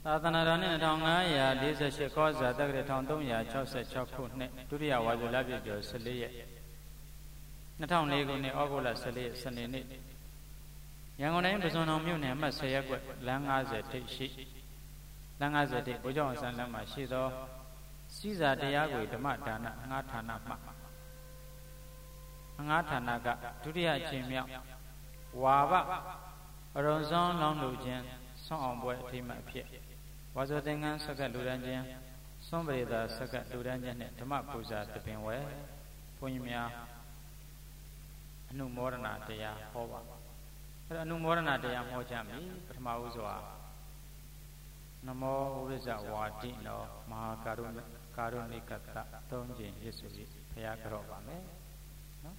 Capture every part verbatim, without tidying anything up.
သာသနာတော်နှစ်တစ်ထောင်ငါးရာလေးဆယ်ရှစ်ကောဇာတက္ကရာတစ်ထောင်သုံးရာခြောက်ဆယ်ခြောက်ခုနှစ်ဒုတိယဝါဆိုလပြည့်ကျော်ဆယ်လေးရက်နှစ်ထောင်လေးခုနှစ်ဩဂုတ်လဆယ်လေးရက်စနေနေ့ရန်ကုန်တိုင်းပုစွန်တော်မြို့နယ်အမှတ်ဆယ်ရပ်ကွက်လမ်းငါးဆယ်ထိပ်ရှိလမ်းငါးဆယ်ထိပ်ဘိုးကျောင်းဆန်းလမ်းမှာရှိသောစီစာတရားကိုဓမ္မဒါနငါးဌာနမှငါးဌာနကဒုတိယအကြိမ်မြောက်ဝါဘအရုံစောင်းလောင်းလူချင်းဆွမ်းအောင်ပွဲအထိမ်းအမှတ်အဖြစ်ဝါဆိုသင်္ကန်းဆက်ကလူတန်းချင်းစွန့်ပရိသာဆက်ကလူတန်းချင်းနဲ့ဓမ္မပူဇာတပင်ဝဲဘုန်းကြီးများအနုမောဒနာတရားဟောပါအဲ့တော့အနုမောဒနာတရားဟောကြပြီပထမဦးစွာနမောဝိဇ္ဇဝါတိနောမဟာကာရုဏကာရုဏိကတသုံးကျင်ရစ်စုပြီးဘုရားကြောက်ပါမယ်နော်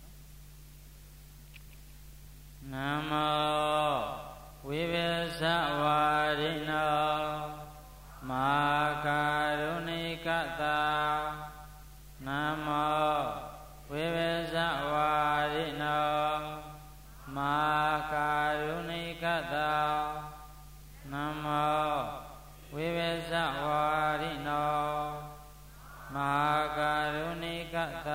နမောဝိဝေဇဝါရိနောမဟာကာရုဏိကတနမောဝိဝေဇဝါရိနောမဟာကာရုဏိကတနမောဝိဝေဇဝါရိနောမဟာကာရုဏိကတ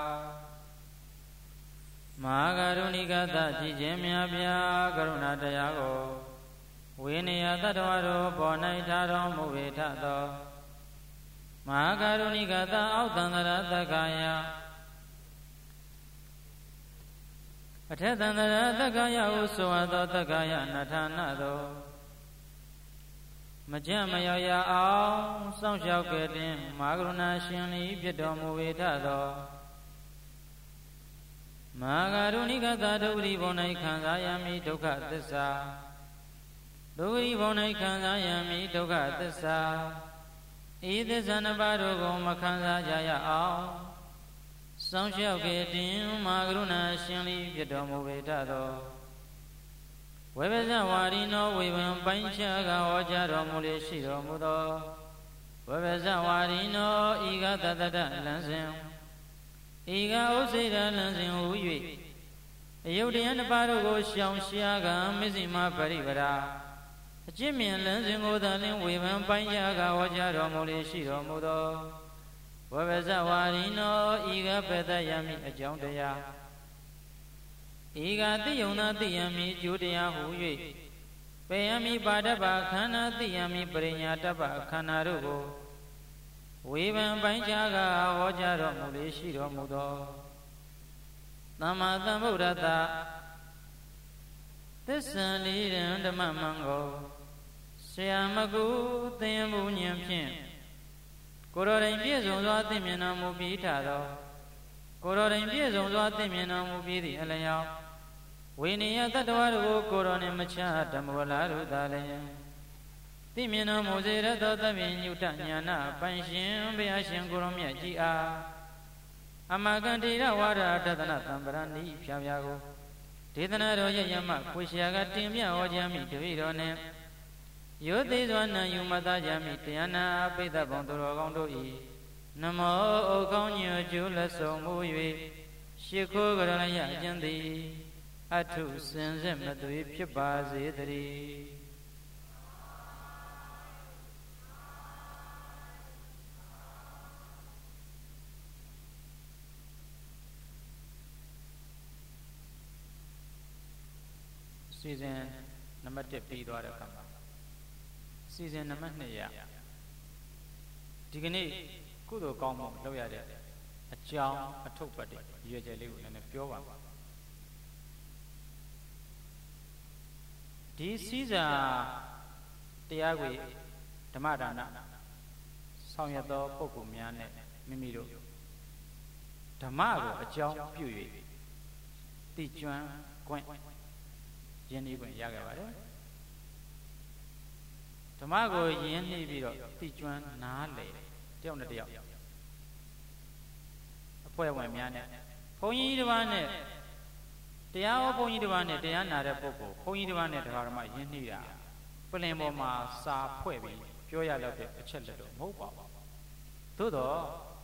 မဟာကာရုဏိကတကြည်ခြင်းမြတ်ဗျာကရုဏာတရားကိုဝိနည်းတတ္တဝါတို့ပေါ်၌ထားတော်မူဝေထသောမဟာကာရုဏိကတအောက်တန္တရာတက္ကယအထက်တန္တရာတက္ကယဟုဆိုအပ်သောတက္ကယနထာဏသောမကြမရောက်ရအောင်စောင့်ရှောက်ခဲ့တဲ့မဟာကရုဏာရှင်ဤဖြစ်တော်မူဝေထသောမဟာကာရုဏိကတဒုက္ခဘုံ၌ခံစားရမည်ဒုက္ခသစ္စာဒုက္ခဘုံ၌ခံစားရမည်ဒုက္ခသစ္စာဤသစ္စာနှစ်ပါးတို့ကိုမခံစားကြရအောင်စောင့်ရှောက်ခဲ့တဲ့မဟာကရုဏာရှင်ဤဖြစ်တော်မူဝေထသောဝေဘဇဝါရိနောဝေဘံပိုင်းခြားကဟောကြားတော်မူလေရှိတော်မူသောဝေဘဇဝါရိနောဤကတတတလံစဉ်ဤကဥစေရလံစဉ်ဟူ၍အယုတ်တရားနှစ်ပါးတို့ကိုရှောင်ရှားကမစ္စည်းမပရိပရာအကျင့်မြင်လံစဉ်ကိုသာလင်းဝေဘံပိုင်းခြားကဟောကြားတော်မူလေရှိတော်မူသောဝေဘဇဝါရိနောဤကပေတယမိအကြောင်းတရားဤကတိယုံသာတိယမိကျိုးတရားဟူ၍ပေယမိပါဒပခန္ဓာတိယမိပရိညာတပခန္ဓာတို့ကိုဝေဘံပိုင်းခြားကဟောကြားတော်မူလေရှိတော်မူသောသမ္မာသမ္ဗုဒ္ဓတ္တသစ္စာလေးရန်ဓမ္မမံကိုဆရာမကုသင်မှုဉဏ်ဖြင့်ကိုယ်တော်တိုင်ပြည့်စုံစွာသိမြင်တော်မူပြီးထသောကိုယ်တော်တိုင်ပြည့်စုံစွာသိမြင်တော်မူပြီးသည့်အလျောက်ဝိနည်းတတ္တဝါတို့ကိုကိုယ်တော်နှင့်မချဓမ္မဝလာတို့သာလျှင်သိမြင်တော်မူစေရသောသဗ္ဗညုတညာနာပိုင်ရှင်ဘုရားရှင်ကိုရောမြတ်ကြီးအားအမကံတိရဝါဒတသနာတံပရဏိဖြာဖြာကိုဒေသနာတော်ရဲ့ယမခွေရှာကတင်မြဟောကြားမိတပည့်တော်နှင့်ယောသိစွာနံယူမသားကြမိတရားနာပိဋကဘုံသူတော်ကောင်းတို့၏နမောဩကောင်းညွကျိုးလက်ဆောင်မူ၍ရှ िख ိုးကရဏယအကျင့်သည်အထုစင်စစ်မသွေဖြစ်ပါစေတည်းစီစဉ်နံပါတ်တစ်ပြီးသွားတဲ့အခါမှာစီစဉ်နံပါတ်နှစ်ရဒီကနေ့ကုသိုလ်ကောင်းမှုလုပ်ရတဲ့အကြောင်းအထုပ်ပတ်တဲ့ရွေကျယ်လေးကိုလည်းနည်းပြောပါမယ်ဒီစီစာတရားကိုဓမ္မဒါနဆောင်ရွက်သောပုဂ္ဂိုလ်များနဲ့မိမိတို့ဓမ္မကိုအကြောင်းပြု၍သိကျွမ်းခွင့်ယဉ်နှီးခွင့်ရခဲ့ပါတယ်ဓမ္မကိုယဉ်နှီးပြီးတော့သိကျွမ်းနားလည်တယောက်နဲ့တယောက်အဖွဲ့ဝင်များနဲ့ဘုန်းကြီးတစ်ပါးနဲ့တရားဟောဘုန်းကြီးတစ်ပါးနဲ့တရားနာတဲ့ပုဂ္ဂိုလ်ဘုန်းကြီးတစ်ပါးနဲ့တရားဓမ္မယဉ်နှီးတာပလင်ပေါ်မှာစာဖွဲ့ပြီးပြောရလောက်တဲ့အချက်လက်တော့မဟုတ်ပါဘူးသို့တော့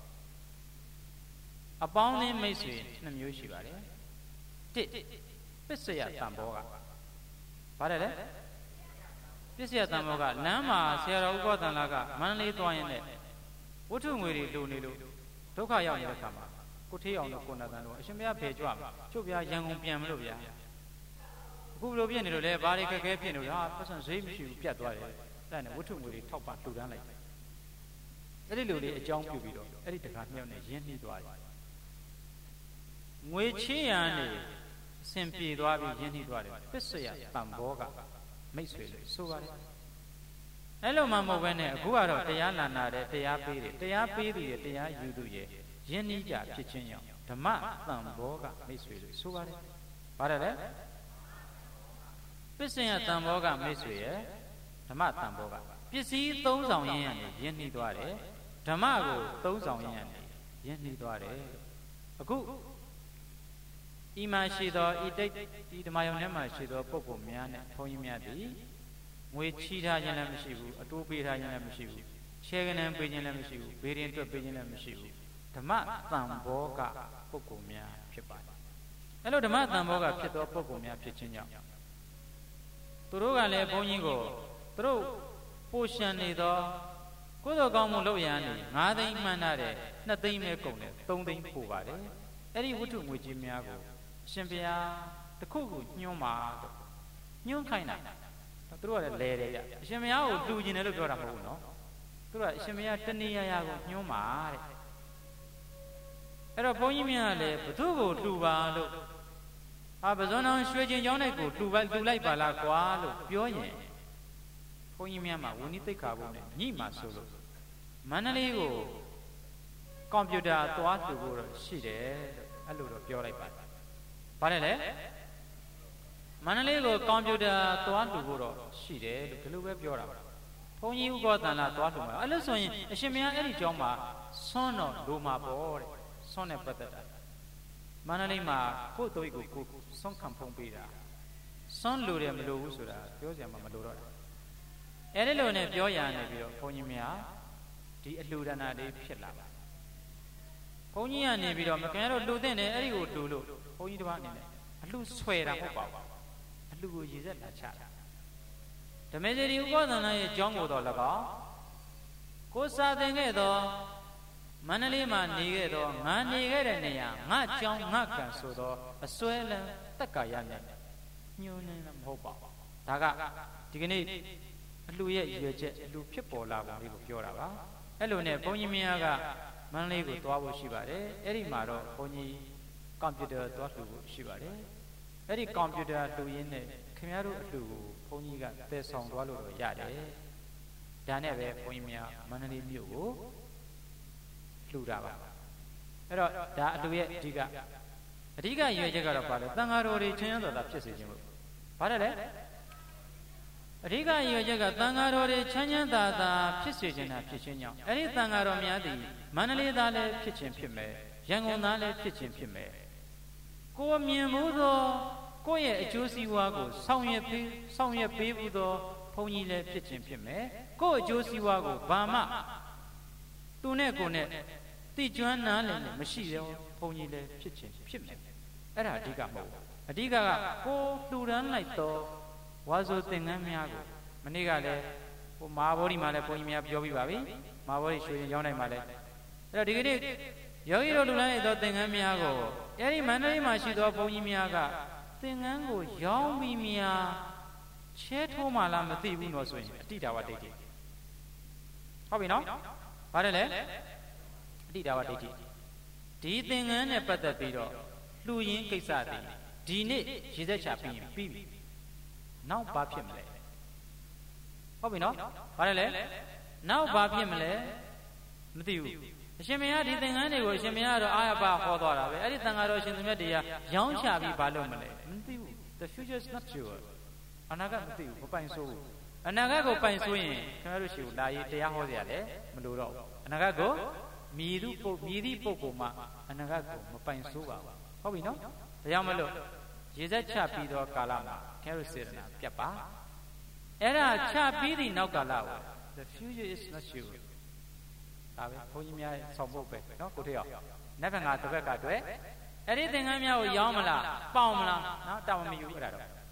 အပေါင်းအသင်းမိတ်ဆွေနှစ်မျိုးရှိပါတယ်တစ်ပစ္စယတန်ဘောကဘာလဲလဲပစ္စယတန်ဘောကလမ်းမှာဆရာတော်ဥပဒန္လာကမန္တလေးသွားရင်လည်းဝတ္ထုငွေတွေလိုနေလို့ဒုက္ခရောက်နေတဲ့ခါမှာကိုထေးအောင်လို့ကိုနာတန်လို့အရှင်ဘုရားဖေကြွမှာချုပ်ပြရန်ကုန်ပြန်မလို့ဗျာအခုဘလို့ပြည့်နေလို့လဲဘာတွေခက်ခဲဖြစ်နေလို့ဟာပတ်စံဈေးမရှိဘူးပြတ်သွားတယ်အဲ့နဲ့ဝတ္ထုငွေတွေထောက်ပံ့လှူဒန်းလိုက်အဲ့ဒီလိုလေးအကြောင်းပြုပြီးတော့အဲ့ဒီတခါမြောက်နဲ့ရင်းနှီးသွားတယ်ငွေချေးရန်နေအစဉ်ပြေသွားပြီးရင်းနှီးသွားတယ်ပစ္စယတန်ဘောကမိတ်ဆွေလို့ဆိုပါတယ်အဲ့လိုမှမဟုတ်ဘဲနဲ့အခုကတော့တရားလာနာတယ်တရားပေးတယ်တရားပေးသူရဲ့တရားယူသူရဲ့ယဉ်နီးကြဖြစ်ခြင်းကြောင့်ဓမ္မတန်ဘောကမိတ်ဆွေလို့ဆိုပါတယ်။ဘာလဲလဲပစ္စယတန်ဘောကမိတ်ဆွေရဲ့ဓမ္မတန်ဘောကပစ္စည်းသုံးဆောင်ရင်းကနေယဉ်နှီးသွားတယ်ဓမ္မကိုသုံးဆောင်ရင်းကနေယဉ်နှီးသွားတယ်အခုဤမှာရှိသောဤတိတ်ဤဓမ္မယုံထဲမှာရှိသောပုဂ္ဂိုလ်များနဲ့ဘုန်းကြီးများသည်ငွေချီးထားခြင်းလည်းမရှိဘူးအတိုးပေးထားခြင်းလည်းမရှိဘူးချဲကနန်းပေးခြင်းလည်းမရှိဘူးဘေးရင်တွက်ပေးခြင်းလည်းမရှိဘူးဓမ္မတန်ဘောကပုဂ္ဂိုလ်များဖြစ်ပါတယ်အဲ့လိုဓမ္မတန်ဘောကဖြစ်သောပုဂ္ဂိုလ်များဖြစ်ခြင်းကြောင့်သူတို့ကလည်းဘုန်းကြီးကိုသူတို့ပိုရှံနေသောကိုယ်တော်ကောင်းမှုလုပ်ရန်နေငါးသိန်းမှန်းထားတဲ့နှစ်သိန်းပဲကုန်တယ်သုံးသိန်းပို့ပါတယ်အဲ့ဒီဝတ္ထုငွေကြီးများကိုအရှင်ဘုရားတခုခုညှိုးမှာတော့ညှိုးခိုင်းတာသူတို့ကလည်းလဲတယ်ဗျအရှင်ဘုရားကိုတူကျင်တယ်လို့ပြောတာမဟုတ်ဘူးနော်သူတို့ကအရှင်ဘုရားတဏှာရာကိုညှိုးမှာတဲ့အဲ့တော့ဘုန်းကြီးများလည်းဘသူကိုတူပါလို့ဟာပဇွန်တော်ရွှေကျင်ကျောင်းတဲ့ကိုတူပါတူလိုက်ပါလားကွာလို့ပြောရင်ဘုန်းကြီးများမှာဝိနည်းသိက္ခာပုဒ်နဲ့ညှိမှာဆိုလို့မန္တလေးကိုကွန်ပျူတာသွားတူဖို့တော့ရှိတယ်လို့အဲ့လိုတော့ပြောလိုက်ပါတယ်ဘာလဲလဲမန္တလေးကိုကွန်ပျူတာသွားတူဖို့တော့ရှိတယ်လို့ဒီလိုပဲပြောတာပါဘုန်းကြီးဥပဒန္လာသွားတူမှာအဲ့လို့ဆိုရင်အရှင်မယားအဲ့ဒီကျောင်းမှာဆွမ်းတော့လိုမှာပေါ့တဲ့ဆွမ်းနဲ့ပတ်သက်တာမန္တလေးမှာကိုယ့်တို့ကိုကိုဆွမ်းခံဖုံးပေးတာဆွမ်းလိုတယ်မလိုဘူးဆိုတာပြောစရာမှမလိုတော့တာအဲ့ဒီလိုနဲ့ပြောရနေပြီးတော့ဘုန်းကြီးများဒီအလှူဒါနလေးဖြစ်လာပါဘုန်းကြီးကနေပြီးတော့မခင်ရတော့လှူတဲ့တယ်အဲ့ဒီကိုလှူလို့ဘုန်းကြီးတစ်ပါးအနေနဲ့အလှူဆွဲတာမဟုတ်ပါဘူးအလှူကိုရည်စက်လာချတာဓမ္မစရိဥပဒနာရဲ့ကျောင်းကိုတော့၎င်းကိုစာသင်ခဲ့သောမန္တလေးမှာနေခဲ့သောငါနေခဲ့တဲ့နေရာငါကျောင်းငါကံဆိုသောအစွဲလန်းတက်ကာရနဲ့ညှိုးနေမှာမဟုတ်ပါဘူးဒါကဒီကနေ့အလှရဲ့ရွယ်ချက်အလှဖြစ်ပေါ်လာပုံလေးကိုပြောတာပါအဲ့လိုနဲ့ဘုန်းကြီးမင်းကမန္တလေးကိုသွားဖို့ရှိပါတယ်အဲ့ဒီမှာတော့ဘုန်းကြီးကွန်ပျူတာသွားလှူဖို့ရှိပါတယ်အဲ့ဒီကွန်ပျူတာလှူရင်းနဲ့ခင်ဗျားတို့အလှကိုဘုန်းကြီးကတည်ဆောင်သွားလို့တော့ရတယ်ဒါနဲ့ပဲဘုန်းကြီးများမန္တလေးမြို့ကိုလှူတာပါအဲ့တော့ဒါအလှရဲ့အဓိကအဓိကရွယ်ချက်ကတော့ဘာလဲသံဃာတော်တွေချင်းရတော်တာဖြစ်စေခြင်းလို့ဘာလဲလဲအဓိကရွယ်ချက်ကသံဃာတော်တွေချမ်းချမ်းသာသာဖြစ်စေခြင်းတာဖြစ်ခြင်းကြောင့်အဲ့ဒီသံဃာတော်များသည်မန္တလေးသားလည်းဖြစ်ခြင်းဖြစ်မယ်ရန်ကုန်သားလည်းဖြစ်ခြင်းဖြစ်မယ်ကိုမြင်မှုသောကိုယ့်ရဲ့အကျိုးစီးပွားကိုဆောင်ရွက်ပေးဆောင်ရွက်ပေးမှုသောဘုန်းကြီးလည်းဖြစ်ခြင်းဖြစ်မယ်ကိုယ့်အကျိုးစီးပွားကိုဘာမှသူနဲ့ကိုယ်နဲ့သိကျွမ်းနားလည်နဲ့မရှိသောဘုန်းကြီးလည်းဖြစ်ခြင်းဖြစ်မယ်အဲ့ဒါအဓိကမဟုတ်ဘူးအဓိကကကိုလှူဒန်းလိုက်သောဝါဆိုသင်္ကန်းများကိုမနေ့ကလည်းဟိုမဟာဗောဓိမှာလည်းဘုန်းကြီးများပြောပြီးပါပြီမဟာဗောဓိရွှေရင်ကျောင်းတိုင်းမှာလည်းအဲ့တော့ဒီကနေ့ယောဂီတို့လူလန်းလိုက်သောသင်္ကန်းများကိုအဲ့ဒီမန္တလေးမှာရှိသောဘုန်းကြီးများကသင်္ကန်းကိုရောင်းပြီးများချဲထိုးမှလားမသိဘူးတော့ဆိုရင်အတိတာဝဒိဋ္ဌိဟုတ်ပြီနော်ဘာလဲလဲအတိတာဝဒိဋ္ဌိဒီသင်္ကန်းနဲ့ပတ်သက်ပြီးတော့လှူရင်းကိစ္စတည်းဒီနေ့ရေသက်ချပြီးရင်ပြီးပြီနောက်ဘာဖြစ်မလဲဟုတ်ပြီနော်ဘာလဲလဲနောက်ဘာဖြစ်မလဲမသိဘူးအရှင်မယားဒီသင်္ကန်းတွေကိုအရှင်မယားကတော့အာရပါဟောသွားတာပဲအဲ့ဒီသံဃာတော်ရှင်သမီးတွေကရောင်းချပြီးဘာလုပ်မလဲမသိဘူး the future is not sure အနာဂတ်မသိဘူးမပိုင်ဆိုးဘူးအနာဂတ်ကိုပိုင်ဆိုးရင်ခင်ဗျားတို့ရှိကိုလာရေးတရားဟောစရာလည်းမလိုတော့ဘူးအနာဂတ်ကိုမြည်သူပုမြည်သည့်ပုဂ္ဂိုလ်မှအနာဂတ်ကိုမပိုင်ဆိုးပါဘူးဟုတ်ပြီနော်ဒါကြောင့်မလို့ရေစက်ချပြီးသောကာလမှာခဲရစေရနာပြတ်ပါအဲ့ဒါချပြီးသည့်နောက်ကာလကို the future is not sure ဒါပဲဘုန်းကြီးများဆောင်ဖို့ပဲနော်ကိုထေးအောင်နက်ဖက်ငါတစ်ဘက်ကတွေ့အဲ့ဒီသင်္ကန်းများကိုရောင်းမလားပေါင်မလားနော်တောင်းမယူအဲ့ဒါတော့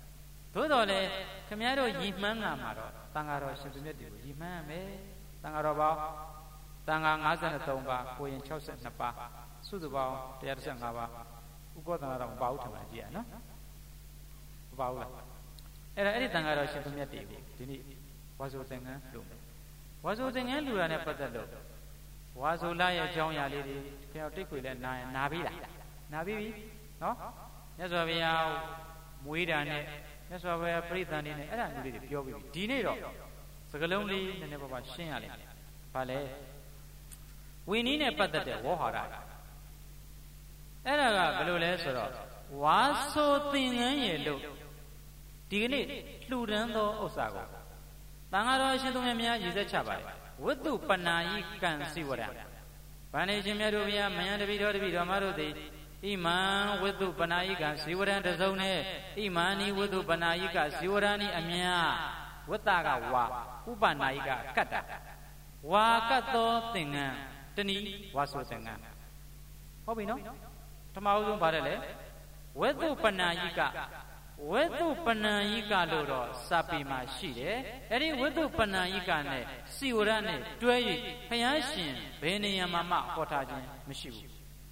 သို့တော်လည်းခင်ဗျားတို့ရည်မှန်းတာမှာတော့တန်ဃာတော်ရှင်သူမြတ်တွေကိုရည်မှန်းမယ်တန်ဃာတော်ပေါင်းတန်ဃာ၅၃ပါးကိုရင်၆၂ပါးစုစုပေါင်း၁၁၅ပါးဥပ္ပဒနာတော်မပါဘူးထင်ပါကြည့်ရနော်မပါဘူးလားအဲ့ဒါအဲ့ဒီတန်ဃာတော်ရှင်သူမြတ်တွေကိုဒီနေ့ဝါဆိုသင်္ကန်းလို့ဝါဆိုသင်္ကန်းလူတာနဲ့ပတ်သက်လို့ဝါဆိုလာရဲ့အကြောင်းအရာလေးတွေခင်ဗျားတိတ်ခွေလဲနာရင်နာပြီးလားနာပြီးပြီနော်မြတ်စွာဘုရားမွေးတာနဲ့မြတ်စွာဘုရားပြိဿန်နေနဲ့အဲ့ဒါမျိုးလေးတွေပြောပြီးပြီဒီနေ့တော့စကလုံးလေးနည်းနည်းပါးပါးရှင်းရလိမ့်မယ်ဘာလဲဝိနည်းနဲ့ပတ်သက်တဲ့ဝေါဟာရအဲ့ဒါကဘယ်လိုလဲဆိုတော့ဝါဆိုသင်္ကန်းရဲ့လို့ဒီကနေ့လှူဒန်းသောဥစ္စာကိုတန်ဃာတော်ရှင်သူမြတ်များရည်စက်ချပါတယ်ဝတ္တုပနာယိကံစိဝရဗန္နေရှင်မြတ်တို့ဘုရားမယံတပိတော်တပိတော်မတို့သည်ဣမံဝတ္တုပနာယိကဇီဝရံတစုံနဲ့ဣမံနိဝတ္တုပနာယိကဇီဝရဏိအမြဝတ္တကဝါဥပနာယိကကတ္တဝါကတ်သောသင်္ကန်းတဏီဝါဆိုသင်္ကန်းဟုတ်ပြီနော်ပထမဦးဆုံးပါတယ်လေဝတ္တုပနာယိကဝတ္တုပနာယိကလို့တော့စာပေမှာရှိတယ်အဲ့ဒီဝတ္တုပနာယိကနဲ့စီဝရနဲ့တွဲ၍ဘုရားရှင်ဘယ်နေရာမှာမှဟောထားခြင်းမရှိဘူး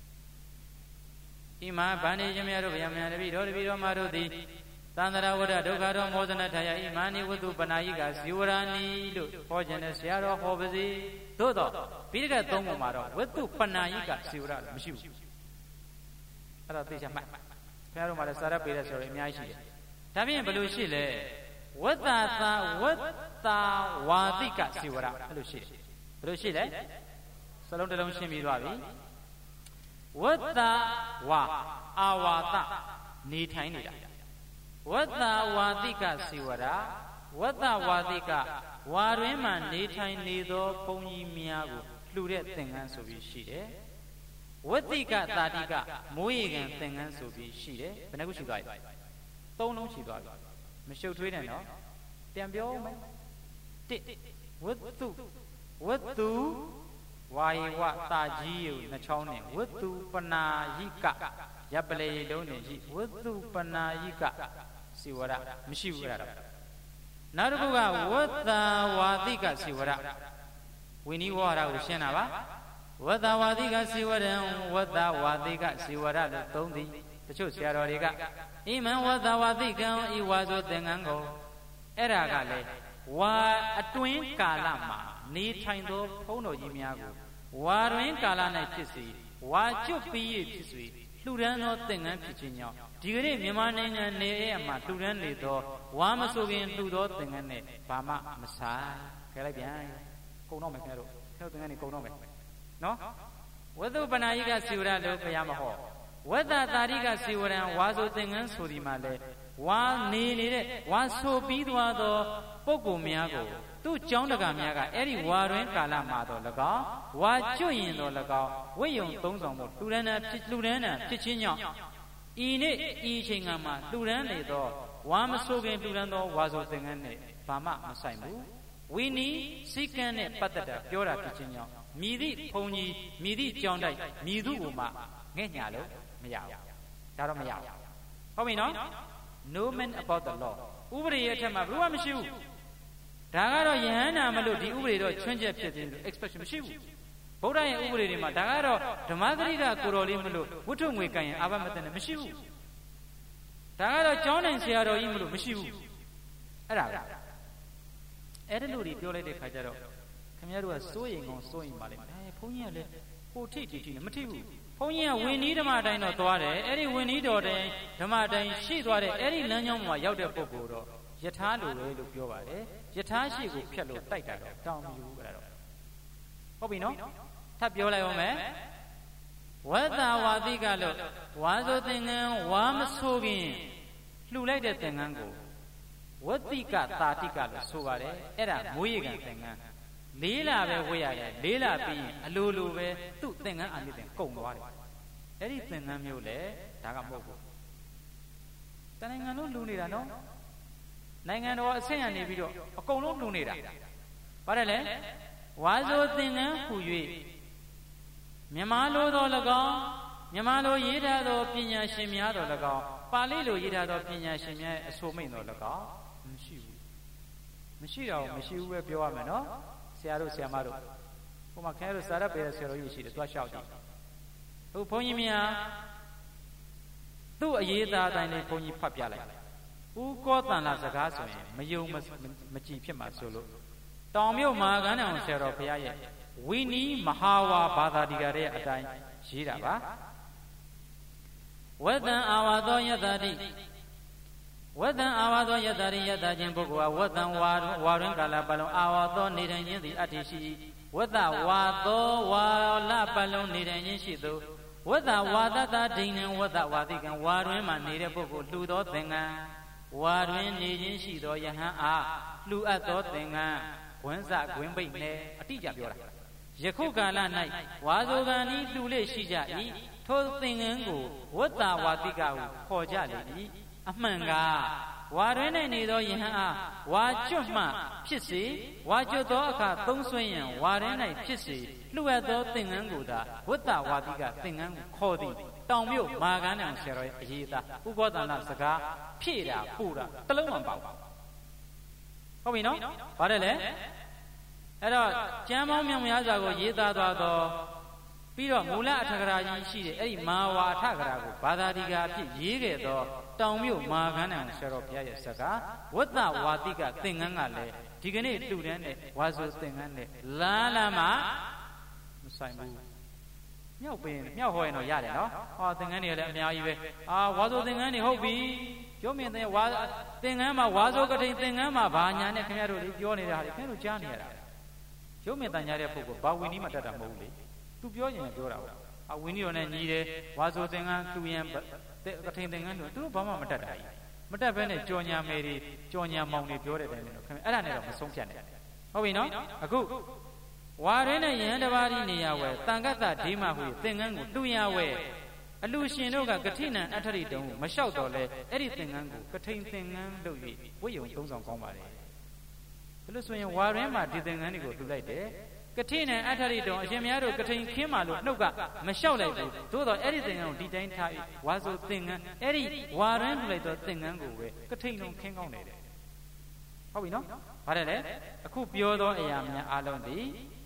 ဣမဗန္နေရှင်များတို့ဗျာမြန်တပိတော်တပိတော်မတို့သည်သန္တရာဝဒဒုက္ခတော်မောဇနထာယဣမနိဝတ္တုပနာယိကဇီဝရဏီလို့ဟောခြင်းနဲ့ဆရာတော်ဟောပါစေသို့တော့ပိဋကတ်သုံးပုံမှာတော့ဝတ္တုပနာယိကဇီဝရမရှိဘူးအဲ့တော့သိချင်မှတ်ခင်ဗျားတို့မှာလည်းစာရပေတဲ့ဆိုတော့အများကြီးရှိတယ်ဒါဖြင့်ဘယ်လိုရှိလဲဝတ္တသာဝတ္တဝါတိကဇီဝရအဲ့လိုရှိတယ်ဘယ်လိုရှိလဲစလုံးတစ်လုံးရှင်းပြီးသွားပြီဝတ္တဝါအာဝါသနေထိုင်နေတာဝတ္တဝါတိကဇီဝရဝတ္တဝါတိကဝါတွင်မှနေထိုင်နေသောဘုန်းကြီးများကိုလှူတဲ့သင်္ကန်းဆိုပြီးရှိတယ်ဝတ္တိကတာတိကမိုးရေကန်သင်္ကန်းဆိုပြီးရှိတယ်ဘယ်နှခုရှိသွားပြီသုံးလုံးရှိသွားပြီမရှုပ်ထွေးနဲ့နော်ပြန်ပြောမယ်တစ်ဝတ္တုဝတ္တုဝါယေဝတာကြီးယုနှချောင်းနဲ့ဝတ္တုပနာယိကရပ်ပလေလုံးနဲ့ရှိဝတ္တုပနာယိကစီဝရမရှိဘူးအဲ့ဒါတော့နောက်တစ်ခုကဝတ္တဝါတိကစီဝရဝိနည်းဝါရကိုရှင်းတာပါဝတ္တဝါတိကစီဝရံဝတ္တဝါတိကစီဝရလို့သုံးသည်တချို့ဆရာတော်တွေကဣမံဝတ္တဝါတိကံဤဝါဆိုသင်္ကန်းကိုအဲ့ဒါကလေဝါအတွင်းကာလမှာနေထိုင်သောဘုန်းတော်ကြီးများကိုဝါတွင်ကာလ၌ဖြစ်စေဝါကျွတ်ပြီး၍ဖြစ်စေလှူဒန်းသောသင်္ကန်းဖြစ်ခြင်းကြောင့်ဒီကနေ့မြန်မာနိုင်ငံနေရဲ့အမှာလှူဒန်းနေသောဝါမဆိုခင်လှူသောသင်္ကန်းနဲ့ဘာမှမဆိုင်ခဲလိုက်ပြန်ကုံတော့မယ်ခင်ဗျားတို့ခင်ဗျားတို့သင်္ကန်းနေကုံတော့မယ်နော်ဝတ္တုပနာယိကစီဝရလို့ဘုရားမဟောဝတ္တတာရိကစီဝရံဝါဆိုသင်္ကန်းဆိုဒီမှာလဲဝါနေနေတဲ့ဝါဆိုပြီးသွားသောပုဂ္ဂိုလ်များကိုသူ့ကြောင်းတကာများကအဲ့ဒီဝါတွင်ကာလမှာတော့၎င်းဝါကျွတ်ရင်တော့၎င်းဝိယုံသုံးဆောင်တော့လှူဒန်းတာဖြစ်လှူဒန်းတာဖြစ်ခြင်းကြောင့်ဤနေ့ဤအချိန်ကမှလှူဒန်းနေသောဝါမဆိုခင်လှူဒန်းသောဝါဆိုသင်္ကန်းနဲ့ဘာမှမဆိုင်ဘူးဝိနည်းစိကံနဲ့ပတ်သက်တာပြောတာဖြစ်ခြင်းကြောင့်မြည်သည့်ဘုံကြီးမြည်သည့်ကြောင်းတိုက်မြည်သူ့ကိုမှငဲ့ညာလို့မရဘူးဒါတော့မရဘူးဟုတ်ပြီနော် no man about the law ဥပဒေရဲ့အထက်မှာဘယ်မှမရှိဘူးဒါကတော့ယဟန္တာမလို့ဒီဥပဒေတော့ချွင်းချက်ဖြစ်တယ်လို့ expression မရှိဘူးဗုဒ္ဓရဲ့ဥပဒေတွေမှာဒါကတော့ဓမ္မဂရိတကိုတော်လေးမလို့ဝတ္ထုငွေကံရင်အာဘမတန်နဲ့မရှိဘူးဒါကတော့ကျောင်းနိုင်ဆရာတော်ကြီးမလို့မရှိဘူးအဲ့ဒါပဲအဲ့ဒီလိုတွေပြောလိုက်တဲ့ခါကျတော့ခင်ဗျားတို့ကစိုးရင်ကောင်းစိုးရင်ပါလေအဲဘုန်းကြီးကလည်းဟိုထိထိထိနဲ့မထိဘူးဘုန်းကြီးကဝိနည်းဓမ္မတိုင်းတော့သွားတယ်အဲ့ဒီဝိနည်းတော်တိုင်းဓမ္မတိုင်းရှိသွားတဲ့အဲ့ဒီလမ်းကြောင်းမှာရောက်တဲ့ပုဂ္ဂိုလ်တော့ယထာလိုပဲလို့ပြောပါတယ်ယထာရှိကိုဖြတ်လို့တိုက်တာတော့တောင်းမယူဘူးအဲ့ဒါတော့ဟုတ်ပြီနော်ထပ်ပြောလိုက်အောင်မယ်ဝတ္တဝါတိကလို့ဝါဆိုသင်္ကန်းဝါမဆိုခင်လှူလိုက်တဲ့သင်္ကန်းကိုဝတ္တိကတာတိကလို့ဆိုပါတယ်အဲ့ဒါမိုးရေကန်သင်္ကန်းလေးလပဲဝတ်ရတယ်လေးလပြီးရင်အလိုလိုပဲသူ့သင်္ကန်းအာနိသင်ကုန်သွားတယ်အဲ့ဒီသင်္ကန်းမျိုးလေဒါကမဟုတ်ဘူးတနိုင်ငံလုံးလူနေတာနော်နိုင်ငံတော်အဆင့်ရနေပြီးတော့အကုန်လုံးလူနေတာပါတယ်လေဝါဆိုသင်္ကန်းဟူ၍မြမလိုတော်၎င်းမြမလိုရေးထားသောပညာရှင်များတော်၎င်းပါဠိလိုရေးထားသောပညာရှင်များအဆိုမိန်တော်၎င်းမရှိဘူးမရှိတော့မရှိဘူးပဲပြောရမယ်နော်ဆရာတို့ဆရာမတို့ဟိုမှာခင်ဗျားတို့စာရက်ပဲဆရာတော်ကြီးရှိတယ်သွားလျှောက်ကြည့်ဟိုဘုန်းကြီးများသူ့အရေးသားအတိုင်းလေးဘုန်းကြီးဖတ်ပြလိုက်ဦးကောတန်လာစကားဆိုရင်မယုံမကြည်ဖြစ်မှာဆိုလို့တောင်မြို့မှာကန်းတောင်ဆရာတော်ဘုရားရဲ့ဝိနီးမဟာဝါဘာသာတိကရဲ့အတိုင်းရေးတာပါဝတ္တံအာဝါသောယတ္တိဝတ္တံအာဝါသောယတ္တိယတ္တချင်းပုဂ္ဂိုလ်ဝတ္တံဝါဝါရင်းကာလပတ်လုံးအာဝါသောနေထိုင်ခြင်းသည်အတ္တိရှိဝတ္တဝါသောဝါလပတ်လုံးနေထိုင်ခြင်းရှိသောဝတ္တဝါဒတဒိဏံဝတ္တဝါတိကံဝါတွင်မှနေတဲ့ပုဂ္ဂိုလ်လှူသောသင်္ကန်းဝါတွင်နေခြင်းရှိသောယဟန်အားလှူအပ်သောသင်္ကန်းဝန်းစကွင်းပိတ်နဲ့အတိအကျပြောတာယခုကာလ၌ဝါဆိုကံဤလှူလေရှိကြ၏ထိုသင်္ကန်းကိုဝတ္တဝါတိကဟုခေါ်ကြလေ၏အမှန်ကဝါတွင်၌နေသောယဟန်အားဝါကျွတ်မှဖြစ်စေဝါကျွတ်သောအခါသုံးဆွဲရန်ဝါတွင်၌ဖြစ်စေလှူအပ်သောသင်္ကန်းကိုသာဝတ္တဝါတိကသင်္ကန်းကိုခေါ်သည်တောင်မြို့မာကန်းတောင်ဆရာတော်ရဲ့အရေးသားဥပောသနာစကားဖြည့်တာပို့တာတလုံးမှမပေါ့ဟုတ်ပြီနော်ဗါတယ်လေအဲ့တော့ကျမ်းပေါင်းမြောင်များစွာကိုရေးသားသွားတော့ပြီးတော့မူလအထကရာကြီးရှိတယ်အဲ့ဒီမာဝါအထကရာကိုဘာသာတိကာအဖြစ်ရေးခဲ့တော့တောင်မြို့မာကန်းတောင်ဆရာတော်ဘုရားရဲ့စကားဝတ္တဝါတိကသင်္ကန်းကလည်းဒီကနေ့လှူဒန်းတဲ့ဝါဆိုသင်္ကန်းနဲ့လာလာမှမဆိုင်ဘူးမြောက်ပင်မြောက်ဟောရင်တော့ရတယ်နော်ဟောသင်္ကန်းတွေလည်းအများကြီးပဲအာဝါဆိုသင်္ကန်းတွေဟုတ်ပြီပြောမြင်တဲ့ဝါသင်္ကန်းမှာဝါဆိုကထိန်သင်္ကန်းမှာဘာညာနဲ့ခင်ဗျားတို့လေးပြောနေတဲ့ဟာတွေခင်ဗျားတို့ကြားနေရတာရုပ်မြင်တန်ကြားတဲ့ပုဂ္ဂိုလ်ဘာဝီနီးမှတတ်တာမဟုတ်ဘူးလေသူပြောရင်လည်းပြောတာပေါ့အဝီနီးတော်နဲ့ညီတယ်ဝါဆိုသင်္ကန်းသူရန်ကထိန်သင်္ကန်းတို့သူတို့ဘာမှမတတ်တာကြီးမတတ်ဘဲနဲ့ကြော်ညာမယ်တွေကြော်ညာမောင်တွေပြောတဲ့တိုင်းနဲ့တော့ခင်ဗျအဲ့ဒါနဲ့တော့မဆုံးဖြတ်နဲ့ဟုတ်ပြီနော်အခုဝါရင်းနဲ့ယဟန်တပါးဒီနေရဝဲတန်ကတ္တဒေမဟုသင်္ကန်းကိုလှူရဝဲအလူရှင်တို့ကကထိဏံအထရိတုံကိုမလျှောက်တော့လဲအဲ့ဒီသင်္ကန်းကိုကထိန်သင်္ကန်းလုပ်၍ဝိယုံသုံးဆောင်ကောင်းပါလေဒါလို့ဆိုရင်ဝါရင်းမှာဒီသင်္ကန်းတွေကိုလှူလိုက်တယ်ကထိဏံအထရိတုံအရှင်များတို့ကထိန်ခင်းပါလို့နှုတ်ကမလျှောက်လိုက်ဘူးသို့တော့အဲ့ဒီသင်္ကန်းကိုဒီတိုင်းထားပြီးဝါဆိုသင်္ကန်းအဲ့ဒီဝါရင်းလှူလိုက်တော့သင်္ကန်းကိုပဲကထိန်လုံးခင်းကောင်းတယ်ဟုတ်ပြီနော်ဗါတယ်လေအခုပြောသောအရာများအလုံးဒီ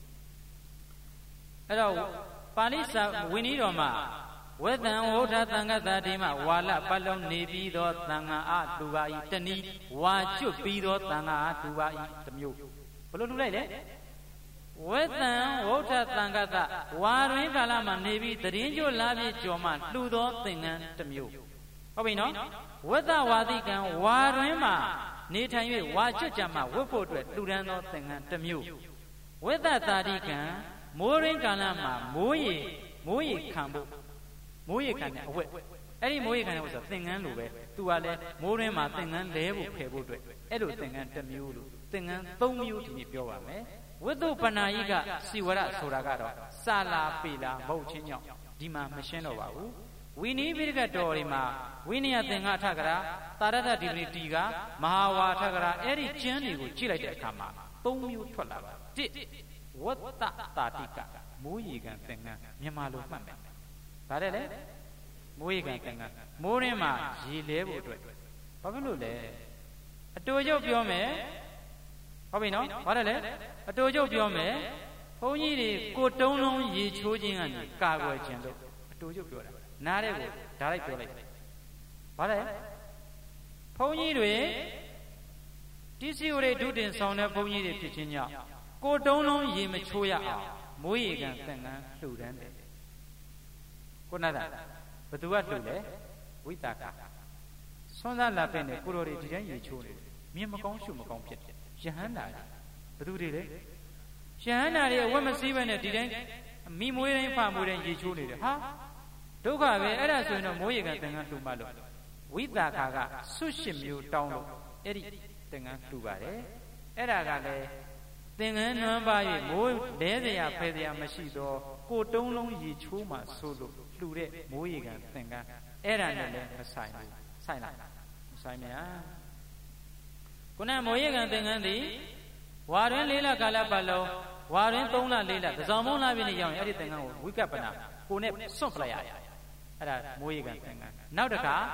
အဲ့တော့ပါဠိစာဝိနည်းတော်မှာဝေတံဝုဒ္ဓသံဃတတိမဝါလပတ်လုံးနေပြီးသောသံဃာအတူပါဤတဏီဝါကျွတ်ပြီးသောသံဃာအတူပါဤတမျိုးဘလို့လှူလိုက်လဲဝေတံဝုဒ္ဓသံဃတဝါရင်းကာလမှာနေပြီးတရင်ကျွတ်လာပြီးကြော်မှလှူသောသင်္ကန်းတမျိုးဟုတ်ပြီနော်ဝတ္တဝါတိကံဝါရင်းမှာနေထိုင်၍ဝါကျွတ်ကြမှာဝတ်ဖို့အတွက်လှူဒန်းသောသင်္ကန်းတမျိုးဝိတ္တတာတိကံမိုးရင်းကာလမှာမိုးရေမိုးရေခံဖို့မိုးရေခံတဲ့အဝတ်အဲ့ဒီမိုးရေခံတဲ့ဥစ္စာသင်္ကန်းလိုပဲသူကလည်းမိုးရင်းမှာသင်္ကန်းလဲဖို့ဖယ်ဖို့အတွက်အဲ့လိုသင်္ကန်းတစ်မျိုးလို့သင်္ကန်းသုံးမျိုးဒီနေ့ပြောပါမယ်ဝိသုပနာယိကစီဝရဆိုတာကတော့စာလာပေလာမဟုတ်ချင်းကြောင့်ဒီမှာမရှင်းတော့ပါဘူးဝိနည်းပိဋကတော်တွေမှာဝိနည်းသင်္ဃအထကရာတာရတဒီပတိတီကမဟာဝါထကရာအဲ့ဒီကျမ်းတွေကိုကြည့်လိုက်တဲ့အခါမှာသုံးမျိုးထွက်လာပါတစ်ဝတ္တတာတိကမိုးရေကန်သင်္ကန်းမြန်မာလိုမှတ်မယ်ဒါတဲ့လေမိုးရေကန်သင်္ကန်းမိုးရင်းမှာရေလဲဖို့အတွက်ဘာဖြစ်လို့လဲအတူချုပ်ပြောမယ်ဟုတ်ပြီနော်ဘာတဲ့လေအတူချုပ်ပြောမယ်ဘုန်းကြီးတွေကိုတုံးလုံးရေချိုးခြင်းကနေကာကွယ်ခြင်းလို့အတူချုပ်ပြောတာနားတဲ့ကိုဓာတ်လိုက်ပြောလိုက်ဘာလဲဘုန်းကြီးတွေတိစီဝရေဒုတင်ဆောင်တဲ့ဘုန်းကြီးတွေဖြစ်ခြင်းကြောင့်ကိုတုံးလုံးရေမချိုးရအောင်မိုးရေကန်သင်္ကန်းလှူဒန်းတယ်ကိုနာတာဘသူကလှူလဲဝိတာကဆွမ်းသားလာပဲနဲ့ကိုတော်တွေဒီတိုင်းရေချိုးနေမြင်မကောင်းရှုမကောင်းဖြစ်ယဟန္တာဘသူတွေလဲယဟန္တာတွေအဝတ်မစည်းပဲနဲ့ဒီတိုင်းမိမွေးတိုင်းဖမွေးတိုင်းရေချိုးနေတယ်ဟာဒုက္ခပဲအဲ့ဒါဆိုရင်တော့မိုးရေကန်သင်္ကန်းလှူမှလို့ဝိတာကကဆွရှစ်မျိုးတောင်းလို့အဲ့ဒီသင်္ကန်းလှူပါတယ်အဲ့ဒါကလည်းသင်္ကန်းနွမ်းပါ၍မိုးလဲเสียဖဲเสียမရှိတော့ကိုတုံးလုံးရေချိုးမှဆိုလို့လှူတဲ့မိုးရေကန်သင်္ကန်းအဲ့ဒါနဲ့လည်းမဆိုင်ဘူးဆိုင်လားမဆိုင်မရခုနမိုးရေကန်သင်္ကန်းသည်ဝါရင်းလေးလကာလပတ်လုံးဝါရင်းသုံးလလေးလသဇောင်းမုံလာပြည့်နေရောက်ရင်အဲ့ဒီသင်္ကန်းကိုဝိကပ္ပနာကိုနဲ့စွန့်ပလိုက်ရအဲ့ဒါမိုးရေကန်သင်္ကန်းနောက်တစ်ခါဝ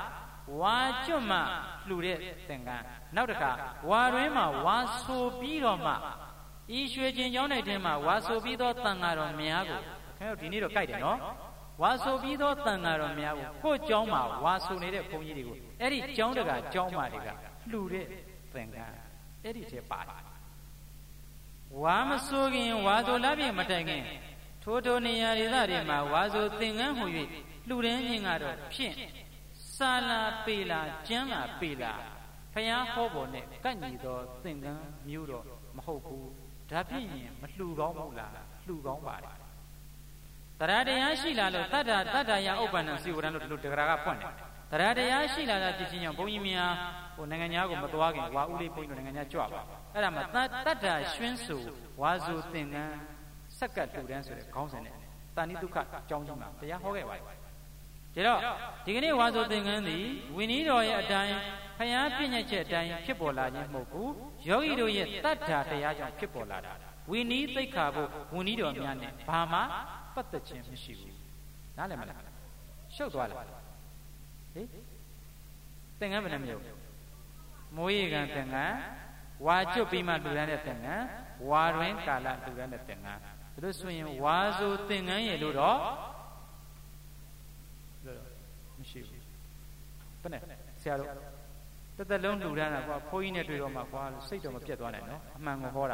ဝါကျွတ်မှလှူတဲ့သင်္ကန်းနောက်တစ်ခါဝါတွင်မှာဝါဆိုပြီးတော့မှဤရွှေကျင်ကျောင်း၌တွင်မှဝါဆိုပြီးသောတန်ဃာတော်များကိုခင်ဗျားတို့ဒီနေ့တော့ကြိုက်တယ်နော်ဝါဆိုပြီးသောတန်ဃာတော်များကိုကိုယ့်ကျောင်းမှာဝါဆိုနေတဲ့ဘုန်းကြီးတွေကိုအဲ့ဒီကျောင်းတကာကျောင်းမတွေကလှူတဲ့သင်္ကန်းအဲ့ဒီထဲပါတယ်ဝါမဆိုခင်ဝါဆိုလပြည့်မတိုင်ခင်ထိုးထိုးနေရာဒေသတွေမှာဝါဆိုသင်္ကန်းဟူ၍လှူတဲ့မြင့်ကတော့ဖြင့်စာလာပေလာကျမ်းလာပေလာဖျားဟောပေါ်နဲ့ကန့်ညီသောသင်္ကန်းမျိုးတော့မဟုတ်ဘူးဒါဖြင့်ရင်မလှူကောင်းဘူးလားလှူကောင်းပါတယ်တရားတရားရှိလာလို့တတ္တတတ္တယဥပ္ပန္နစီဝရံလို့ဒီလိုတရားကပွင့်တယ်တရားတရားရှိလာတာဖြစ်ချင်းကြောင့်ဘုန်းကြီးများဟိုနိုင်ငံသားကိုမသွားခင်ဝါဦးလေးဘုန်းကြီးတို့နိုင်ငံသားကြွပါအဲ့ဒါမှတတ္တရွှင်းစုဝါစုသင်္ကန်းဆက်ကတ်လှူဒန်းဆိုတဲ့ခေါင်းစဉ်နဲ့တာဏိဒုက္ခအကြောင်းကြီးမှာတရားဟောခဲ့ပါတယ်ဒါတော့ဒီကနေ့ဝါစုသင်္ကန်းသည်ဝိနည်းတော်ရဲ့အတိုင်းဖျားပြည့်ညက်ချက်အတိုင်းဖြစ်ပေါ်လာခြင်းမဟုတ်ဘူးယောဂီတို့ရဲ့တတ္တာတရားကြောင့်ဖြစ်ပေါ်လာတာဝိနည်းသိက္ခာဖို့ဝိနည်းတော်များနဲ့ဘာမှပတ်သက်ခြင်းမရှိဘူးနားလည်မလားရှုပ်သွားလားဟေးသင်္ကန်းဘယ်နှမျိုးမိုးရေကန်သင်္ကန်းဝါကျွတ်ပြီးမှလှူဒန်းတဲ့သင်္ကန်းဝါတွင်ကာလလှူဒန်းတဲ့သင်္ကန်းဒါလို့ဆိုရင်ဝါဆိုသင်္ကန်းရေလို့တော့မရှိဘူးဘယ်နဲ့ဆရာတို့တသက်လုံးလှူဒန်းတာကွာဖိုးကြီးနဲ့တွေ့တော့မှကွာစိတ်တော့မပြတ်သွားနိုင်နော်အမှန်ကိုဟောတာ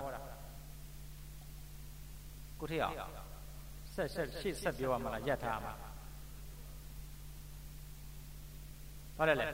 ကိုထေးအောင်ဆက်ဆက်ရှေ့ဆက်ပြောရမှာလားရပ်ထားမှာဟုတ်တယ်လေ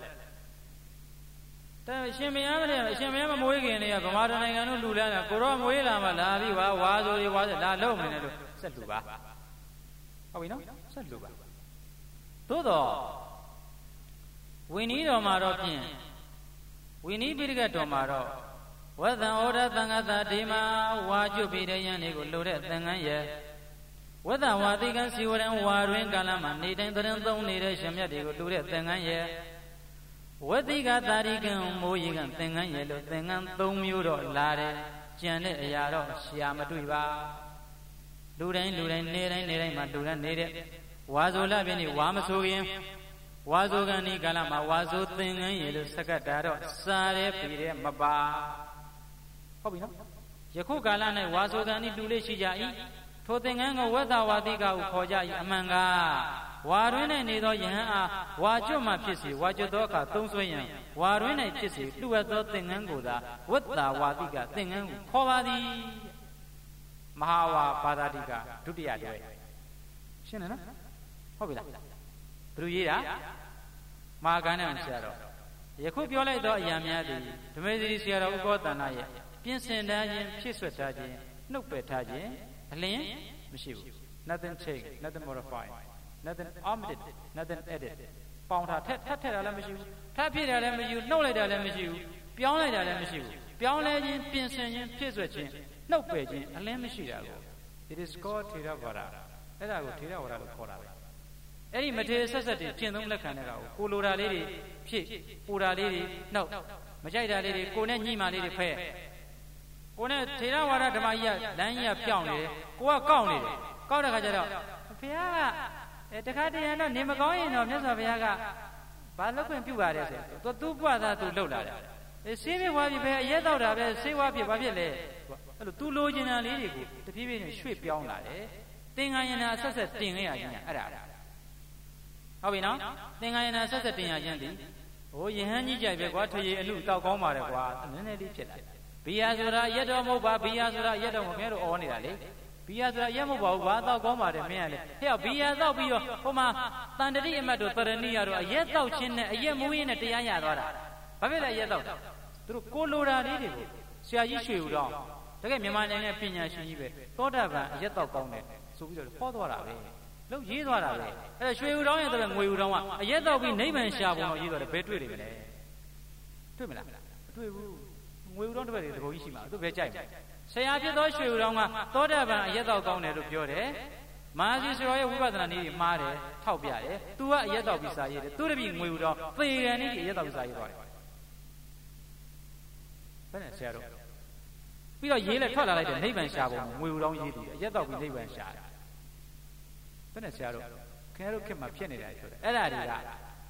တဲ့ရှင်မယားမလဲရှင်မယားမမွေးခင်လေးကဗမာတိုင်းနိုင်ငံတို့လှူဒန်းတာကိုတော့မွေးလာမှလာပြီးပါဝါဆိုတွေဝါဆိုလာလုံးမနေလို့ဆက်လှူပါဟုတ်ပြီနော်ဆက်လှူပါသို့တော့ဝိနည်းတော်မှာတော့ဖြင့်ဝိနည်းပိဋကတော်မှာတော့ဝသံဩဒသံဃတာဒီမှာဝါကျွတ်ပြီးတဲ့ယံတွေကိုလှူတဲ့သင်္ကန်းရဲ့ဝတ္တဝါတိကံစီဝရံဝါတွင်ကာလမှာနေတိုင်းသရင်သုံးနေတဲ့ရှင်မြတ်တွေကိုလှူတဲ့သင်္ကန်းရဲ့ဝတိကသာရိကံမိုးရေကံသင်္ကန်းရဲ့လို့သင်္ကန်းသုံးမျိုးတော့လာတယ်ကြံတဲ့အရာတော့ရှာမတွေ့ပါလူတိုင်းလူတိုင်းနေတိုင်းနေတိုင်းမှာလူတိုင်းနေတဲ့ဝါဆိုလပြင်းနေဝါမဆိုရင်ဝါဆိုကံဒီကာလမှာဝါဆိုသင်္ကန်းရဲ့လို့စကတ်တာတော့စားရဲပြီတဲ့မပါဟုတ်ပြီနော်ယခုကာလ၌ဝါဆိုကံဒီလူလေးရှိကြ၏ထိုသင်္ကန်းကိုဝတ္တဝါတိကဟုခေါ်ကြ၏အမှန်ကဝါတွင်၌နေသောယဟန်အားဝါကျွတ်မှဖြစ်စေဝါကျွတ်သောအခါသုံးဆွဲရန်ဝါတွင်၌ဖြစ်စေလှူအပ်သောသင်္ကန်းကိုသာဝတ္တဝါတိကသင်္ကန်းကိုခေါ်ပါသည်မဟာဝါဘာသာတိကဒုတိယတွဲရှင်းတယ်နော်ဟုတ်ပြီလားဘယ်လိုရေးတာမဟာကဏ္ဍဆရာတော်ယခုပြောလိုက်သောအရာများသည်ဓမ္မစရိဆရာတော်ဥပောတဏရဲ့ပြင်ဆင်ထားခြင်းဖြစ်ဆွတ်ထားခြင်းနှုတ်ပယ်ထားခြင်းအလင်းမရှိဘူး nothing change nothing modify nothing omitted nothing added ပေါင်ထားထက်ထက်ထက်တာလည်းမရှိဘူးထပ်ဖြစ်တာလည်းမရှိဘူးနှုတ်လိုက်တာလည်းမရှိဘူးပြောင်းလိုက်တာလည်းမရှိဘူးပြောင်းလဲခြင်းပြင်ဆင်ခြင်းဖြစ်ဆွတ်ခြင်းနှုတ်ပယ်ခြင်းအလင်းမရှိတာကို it is called Theravada အဲ့ဒါကို Theravada လို့ခေါ်တာပဲအဲ့ဒီမထေဆက်ဆက်တွေကျင့်သုံးလက်ခံတဲ့ကောင်ကိုလိုတာလေးတွေဖြစ်ပူတာလေးတွေနှုတ်မကြိုက်တာလေးတွေကိုနဲ့ညှိမှလေးတွေဖဲကိုနဲ့ထေရဝါဒဓမ္မကြီးကလမ်းကြီးကပြောင်းနေတယ်ကိုကကောက်နေတယ်ကောက်တဲ့ခါကျတော့ဘုရားကအဲတခါတည်းရတော့နေမကောင်းရင်တော့မြတ်စွာဘုရားကဘာလုပ်ခွင့်ပြုပါတယ်ဆိုတော့သူ့ဘွားသားသူလှုပ်လာတယ်အဲဆေးပြွားပြီပဲအရက်တော့တာပဲဆေးဝါးဖြစ်ဘာဖြစ်လဲအဲ့လိုသူလိုချင်တာလေးတွေကိုတဖြည်းဖြည်းနဲ့ရွှေ့ပြောင်းလာတယ်သင်္ကန်းယနာဆက်ဆက်တင်ခဲ့ရခြင်းအဲ့ဒါဟုတ်ပြီနော်သင်္ကန်းယနာဆက်ဆက်တင်ရခြင်းဒီဟိုယဟန်ကြီးကြိုက်ပဲကွာထရေအလူတောက်ကောင်းပါတယ်ကွာနည်းနည်းလေးဖြစ်လာဘီယာဆိုတာရက်တော်မဟုတ်ပါဘီယာဆိုတာရက်တော်မခင်တို့အော်နေတာလေဘီယာဆိုတာရက်မဟုတ်ပါဘူးဘာတောက်ကောင်းပါတယ်မင်းကလေဟဲ့ဘီယာတောက်ပြီးတော့ဟိုမှာတန်တတိအမတ်တို့တရဏိယတို့အရက်တောက်ခြင်းနဲ့အရက်မူးရင်းနဲ့တရားရသွားတာဘာဖြစ်လဲအရက်တောက်သူတို့ကိုလိုတာလေးတွေကိုဆရာကြီးရွှေဦးတော့တကယ်မြန်မာနိုင်ငံပညာရှင်ကြီးပဲသောတာပန်အရက်တောက်ကောင်းတယ်ဆိုပြီးတော့ဟောသွားတာပဲလို့ရေးသွားတာပဲအဲ့ဒါရွှေဦးတောင်းရဲ့တပည့်ငွေဦးတောင်းကအရက်တောက်ပြီးနိဗ္ဗာန်ရှာပုံတော့ရေးသွားတယ်ဘယ်တွေ့နေမလဲတွေ့မလားမတွေ့ဘူးငွေဦးတောင်းတပည့်တွေသဘောကြီးရှိမှာသူပဲကြိုက်တယ်ဆရာဖြစ်သောရွှေဦးတောင်းကသောတာပန်အရက်တောက်ကောင်းတယ်လို့ပြောတယ်မဟာကြီးဆရာရဲ့ဝိပဿနာနည်းကြီးမှားတယ်ထောက်ပြတယ်သူကအရက်တောက်ပြီးစာရေးတယ်သူတပည့်ငွေဦးတောင်းသေရန်နည်းကြီးအရက်တောက်ပြီးစာရေးသွားတယ်ဘယ်နဲ့ဆရာတို့ပြီးတော့ရေးလက်ထွက်လာလိုက်တဲ့နိဗ္ဗာန်ရှာပုံငွေဦးတောင်းရေးတယ်အရက်တောက်ပြီးနိဗ္ဗာန်ရှာတယ်ဘယ်နဲ့ဆရာတို့ခင်ဗျားတို့ခင်မှာဖြစ်နေတာဆိုတယ်အဲ့ဒါတွေက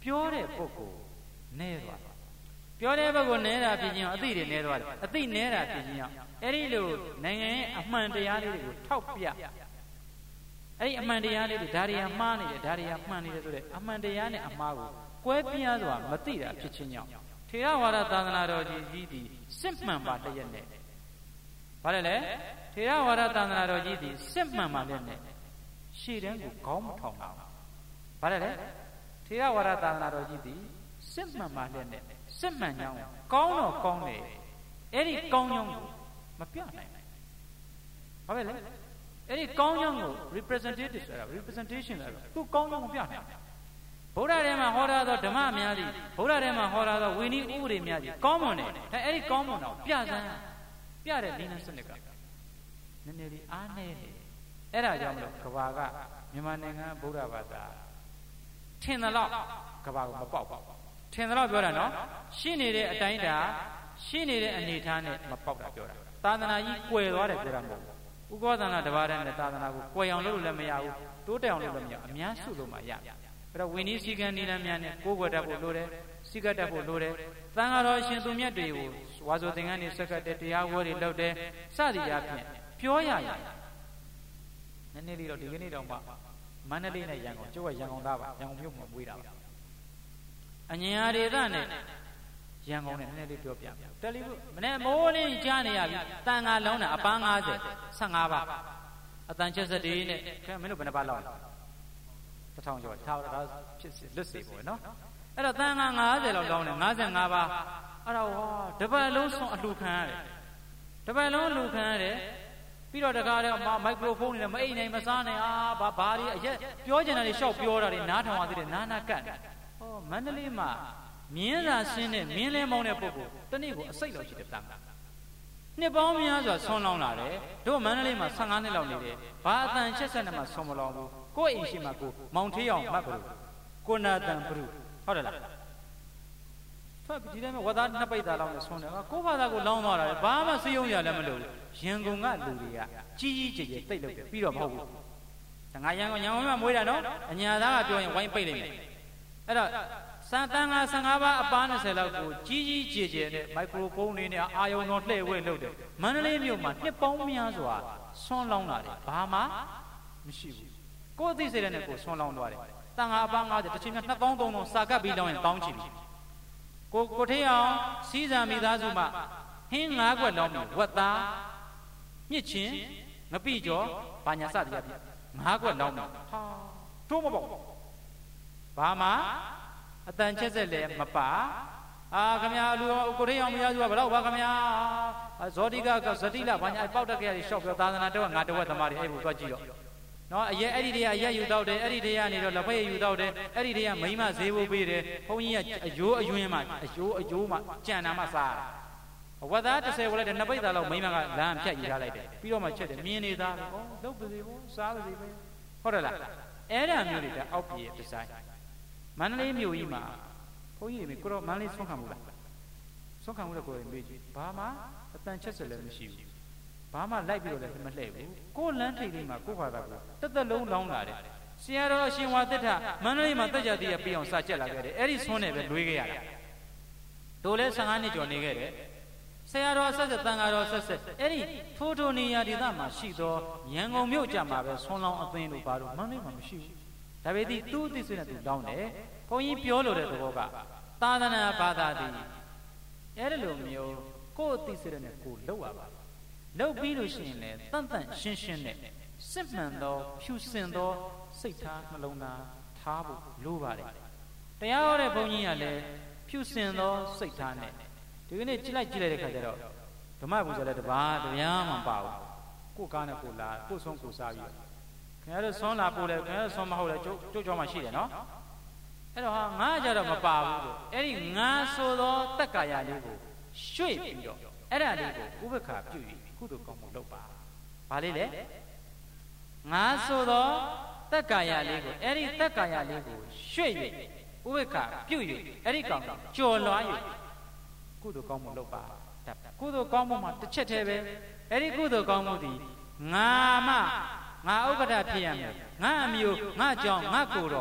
ပြောတဲ့ပုဂ္ဂိုလ်နဲသွားတယ်ပြောတဲ့ပုဂ္ဂိုလ်နဲတာဖြစ်ချင်းအသိတွေနဲသွားတယ်အသိနဲတာဖြစ်ချင်းအောင်အဲ့ဒီလိုနိုင်ငံရဲ့အမှန်တရားလေးတွေကိုထောက်ပြအဲ့ဒီအမှန်တရားလေးတွေဒါတွေကမှားနေတယ်ဒါတွေကမှန်နေတယ်ဆိုတဲ့အမှန်တရားနဲ့အမှားကိုကွဲပြားစွာမသိတာဖြစ်ချင်းကြောင့်ထေရဝါဒသာသနာတော်ကြီးကြီးသည်စစ်မှန်ပါလျက်နဲ့ဘာလဲလဲထေရဝါဒသာသနာတော်ကြီးသည်စစ်မှန်ပါလျက်နဲ့ရှေ့တန်းကိုခေါင်းမထောင်အောင်ဘာလဲလဲထေရဝါဒသာသနာတော်ကြီးသည်စစ်မှန်ပါလျက်နဲ့စစ်မှန်ကြောင်းကောင်းတော့ကောင်းတယ်အဲ့ဒီကောင်းကြောင်းကိုမပြနိုင်ဘာပဲလဲအဲ့ဒီကောင်းကြောင်းကို representative ဆိုတာ representation ဆိုတာသူကောင်းကြောင်းမပြနိုင်ဗုဒ္ဓထဲမှာဟောထားသောဓမ္မများသည်ဗုဒ္ဓထဲမှာဟောထားသောဝိနည်းဥပဒေများသည်ကောင်းမွန်တယ်ဒါအဲ့ဒီကောင်းမွန်တော့ပြစမ်းပြတဲ့ဒီနည်းစနစ်ကနည်းနည်းလေးအားနည်းတယ်အဲ့ဒါကြောင့်မလို့ကဘာကမြန်မာနိုင်ငံဗုဒ္ဓဘာသာထင်တယ်လို့ကဘာကိုမပေါက်ပါဘူးထင်တယ်လို့ပြောတာနော်ရှိနေတဲ့အတိုင်းတာရှိနေတဲ့အနေထားနဲ့မပေါက်တာပြောတာသာသနာကြီးကွယ်သွားတယ်ပြောတာမဟုတ်ဘူးဥက္ကဋ္ဌနာတပါးတည်းနဲ့သာသနာကိုကွယ်အောင်လုပ်လို့လည်းမရဘူးတိုးတက်အောင်လုပ်လို့မရအများစုလို့မှရအဲ့တော့ဝိနည်းစည်းကမ်းနိလမ်းများနဲ့ကိုယ်ကွယ်တတ်ဖို့လိုတယ်စိကတ်တတ်ဖို့လိုတယ်သံဃာတော်အရှင်သူမြတ်တွေကိုဝါဆိုသင်္ကန်းတွေစက္ကတ်တဲ့တရားဝဲတွေလုပ်တယ်စသည်အပြင်ပြောရရနည်းနည်းလေးတော့ဒီကနေ့တော့မှမန္တလေးနဲ့ရန်ကုန်ကျုပ်ကရန်ကုန်သားပါရန်ကုန်မြို့မှာမွေးတာပါအညင်ဟာဒေသနဲ့ရန်ကုန်နဲ့နည်းနည်းလေးပြောပြမယ်တယ်လီဘူးမနေ့မိုးလင်းကြားနေရပြီတန်ဃာလုံးတာအပန်း၅၀ ၁၅ပါးအတန်ချက်စတေးနဲ့ခဲမင်းတို့ဘယ်နှပါလောက်လဲတစ်ထောင်ကျော်ထားတော့ဖြစ်လွတ်စေပေါ့နော်အဲ့တော့တန်ဃာ၅၀လောက်လောင်းတယ်၅၅ပါးအဲ့တော့ဟောတပတ်လုံးဆွန်အလှခံရတယ်တပတ်လုံးအလှခံရတယ်ပြီးတော့တကားတဲ့မိုက်ခရိုဖုန်းနဲ့မအိမ်နိုင်မစားနိုင်အာဘာဘာတွေအရက်ပြောချင်တာတွေရှောက်ပြောတာတွေနားထောင်ရသေးတယ်နားနာကတ်ဟောမန္တလေးမှာမြင်းသာဆင်းတဲ့မင်းလဲမောင်းတဲ့ပုဂ္ဂိုလ်တနေ့ကိုအစိတ်လောက်ရှိတယ်တန်ခါနှစ်ပေါင်းများစွာဆွန်းလောင်းလာတယ်တို့မန္တလေးမှာ၁၅နှစ်လောက်နေတယ်ဘာအတန်ချက်ဆက်နဲ့မှဆွန်းမလောင်းဘူးကိုယ့်အိမ်ရှိမှကိုမောင်ထေးအောင်မှတ်ဘူးကိုနာတန်ဘူးဟုတ်တယ်လားဖတ်ဒီတိုင်းမှာဝတ်သားနှစ်ပိတ်သားလောက်နဲ့ဆွန်းတယ်ကိုယ့်ဘာသာကိုလောင်းသွားတာလေဘာမှစည်းရုံးရလည်းမလို့ရန်ကုန်ကလူတွေကကြီးကြီးကျယ်ကျယ်တိတ်လုပ်တယ်ပြီးတော့မဟုတ်ဘူးငါရန်ကုန်ရန်ကုန်မှာမွေးတာနော်အညာသားကပြောရင်ဝိုင်းပိတ်လိုက်မယ်အဲ့တော့စံတန်ငါ၁၅ပါးအပန်း၂၀လောက်ကိုကြီးကြီးကျယ်ကျယ်နဲ့မိုက်ခရိုဖုန်းလေးနဲ့အာယုံတော်လှည့်ဝဲလုပ်တယ်မန္တလေးမြို့မှာနှစ်ပေါင်းများစွာဆွန်းလောင်းလာတယ်ဘာမှမရှိဘူးကိုယ်သိစေတဲ့နဲ့ကိုဆွန်းလောင်းသွားတယ်တန်ငါအပန်း၅၀တစ်ချိန်ကနှစ်ပေါင်းသုံးလုံးစာကပ်ပြီးလောင်းရင်တောင်းချင်ပြီကိုကိုထေးအောင်စီးစာမိသားစုမှဟင်း၅ခွက်လောင်းပြီးဝက်သားမြစ်ချင်းငပိကျော်ဘာညာစသည်အပြည့်၅ခွက်လောင်းပြီးဟာထိုးမပေါ့ဘာမှအတန်ချက်ဆက်လည်းမပါအာခမရလူကိုထေးအောင်မရစုကဘယ်တော့ပါခမရဇောတိကဇတိလဘာညာပေါက်တက်ကြရရှောက်ပြောသာသနာတော့ငါတဝက်သမားတွေအဲ့ဘုသွားကြည့်တော့နော်အရက်အဲ့ဒီတည်းကအရက်ယူတော့တယ်အဲ့ဒီတည်းကနေတော့လက်ဖက်ယူတော့တယ်အဲ့ဒီတည်းကမိမဈေးဖို့ပေးတယ်ဘုန်းကြီးကအယိုးအယွင်းမှအယိုးအယိုးမှကြံတာမှစားဝတ်သားတစ်ဆယ်ဝလိုက်တယ်နှစ်ပိတ်သားလောက်မိမကလမ်းဖြတ်ယူထားလိုက်တယ်ပြီးတော့မှချက်တယ်မြင်းနေသားပဲဟောလုပ်ပါစေဟောစားပါစေပဲဟုတ်တယ်လားအဲ့ဒါမျိုးတွေကအောက်ပြည်ဒီဇိုင်းမန္တလေးမြို့ကြီးမှာဘုန်းကြီးတွေကိုတော့မန္တလေးဆွမ်းခံမှုလားဆွမ်းခံမှုတော့ကိုယ်မေးကြည့်ဘာမှအတန်ချက်ဆက်လည်းမရှိဘူးဘာမှလိုက်ပြီးတော့လည်းမလှည့်ဘူးကိုယ်လမ်းထိပ်လေးမှာကိုယ့်ဘာသာကိုတက်တက်လုံးလောင်းလာတယ်ဆရာတော်အရှင်ဝါသစ္စာမန္တလေးမှာတက်ကြသေးရပြီးအောင်စာချက်လာခဲ့တယ်အဲ့ဒီဆွမ်းနဲ့ပဲလွေးခဲ့ရတာတို့လည်း၁၅နှစ်ကျော်နေခဲ့တယ်ဆရာတော်ဆက်ဆက်တန်ဃာတော်ဆက်ဆက်အဲ့ဒီထိုးထိုးနေရာဒေသမှာရှိသောရန်ကုန်မြို့ကြမှာပဲဆွမ်းလောင်းအသင်းတို့ဘာလို့မန္တလေးမှာမရှိဘူးဒါပေမဲ့သူ့အသိစိတ်နဲ့သူတောင်းတယ်ဘုန်းကြီးပြောလို့တဲ့သဘောကသာသနာဘာသာတည်အဲ့ဒီလိုမျိုးကိုယ့်အသိစိတ်နဲ့ကိုယ်လောက်ရပါလောက်ပြီးလို့ရှိရင်လည်းတန့်တန့်ရှင်းရှင်းနဲ့စစ်မှန်သောဖြူစင်သောစိတ်ထားနှလုံးသားထားဖို့လိုပါတယ်တရားဟောတဲ့ဘုန်းကြီးကလည်းဖြူစင်သောစိတ်ထားနဲ့ဒီကနေ့ကြည့်လိုက်ကြည့်လိုက်တဲ့ခါကျတော့ဓမ္မပူဇော်လည်းတပါးတရားမှမပါဘူးကိုယ်ကားနဲ့ကိုယ်လာကိုယ်ဆုံးကိုယ်စားပြီးခင်ဗျားတို့ဆွမ်းလာပို့လဲခင်ဗျားတို့ဆွမ်းမဟုတ်လဲကျုပ်ကျုပ်ကျော်မှရှိတယ်နော်အဲ့တော့ဟာငါကြတော့မပါဘူးလို့အဲ့ဒီငါဆိုသောတက္ကာယလေးကိုရွှေ့ပြီးတော့အဲ့ဒါလေးကိုဥပက္ခပြု၍ကုသိုလ်ကောင်းမှုလုပ်ပါဘာလေးလဲငါဆိုသောတက္ကာယလေးကိုအဲ့ဒီတက္ကာယလေးကိုရွှေ့၍ဥပက္ခပြု၍အဲ့ဒီကောင်းကြော်လွှား၍ကုသိုလ်ကောင်းမှုလုပ်ပါကုသိုလ်ကောင်းမှုမှာတစ်ချက်တည်းပဲအဲ့ဒီကုသိုလ်ကောင်းမှုဒီငါမှငါဥက္ကဋ္ဌဖြစ်ရမယ်ငါအမျိုးငါကြောင့်ငါကိုယ်တော်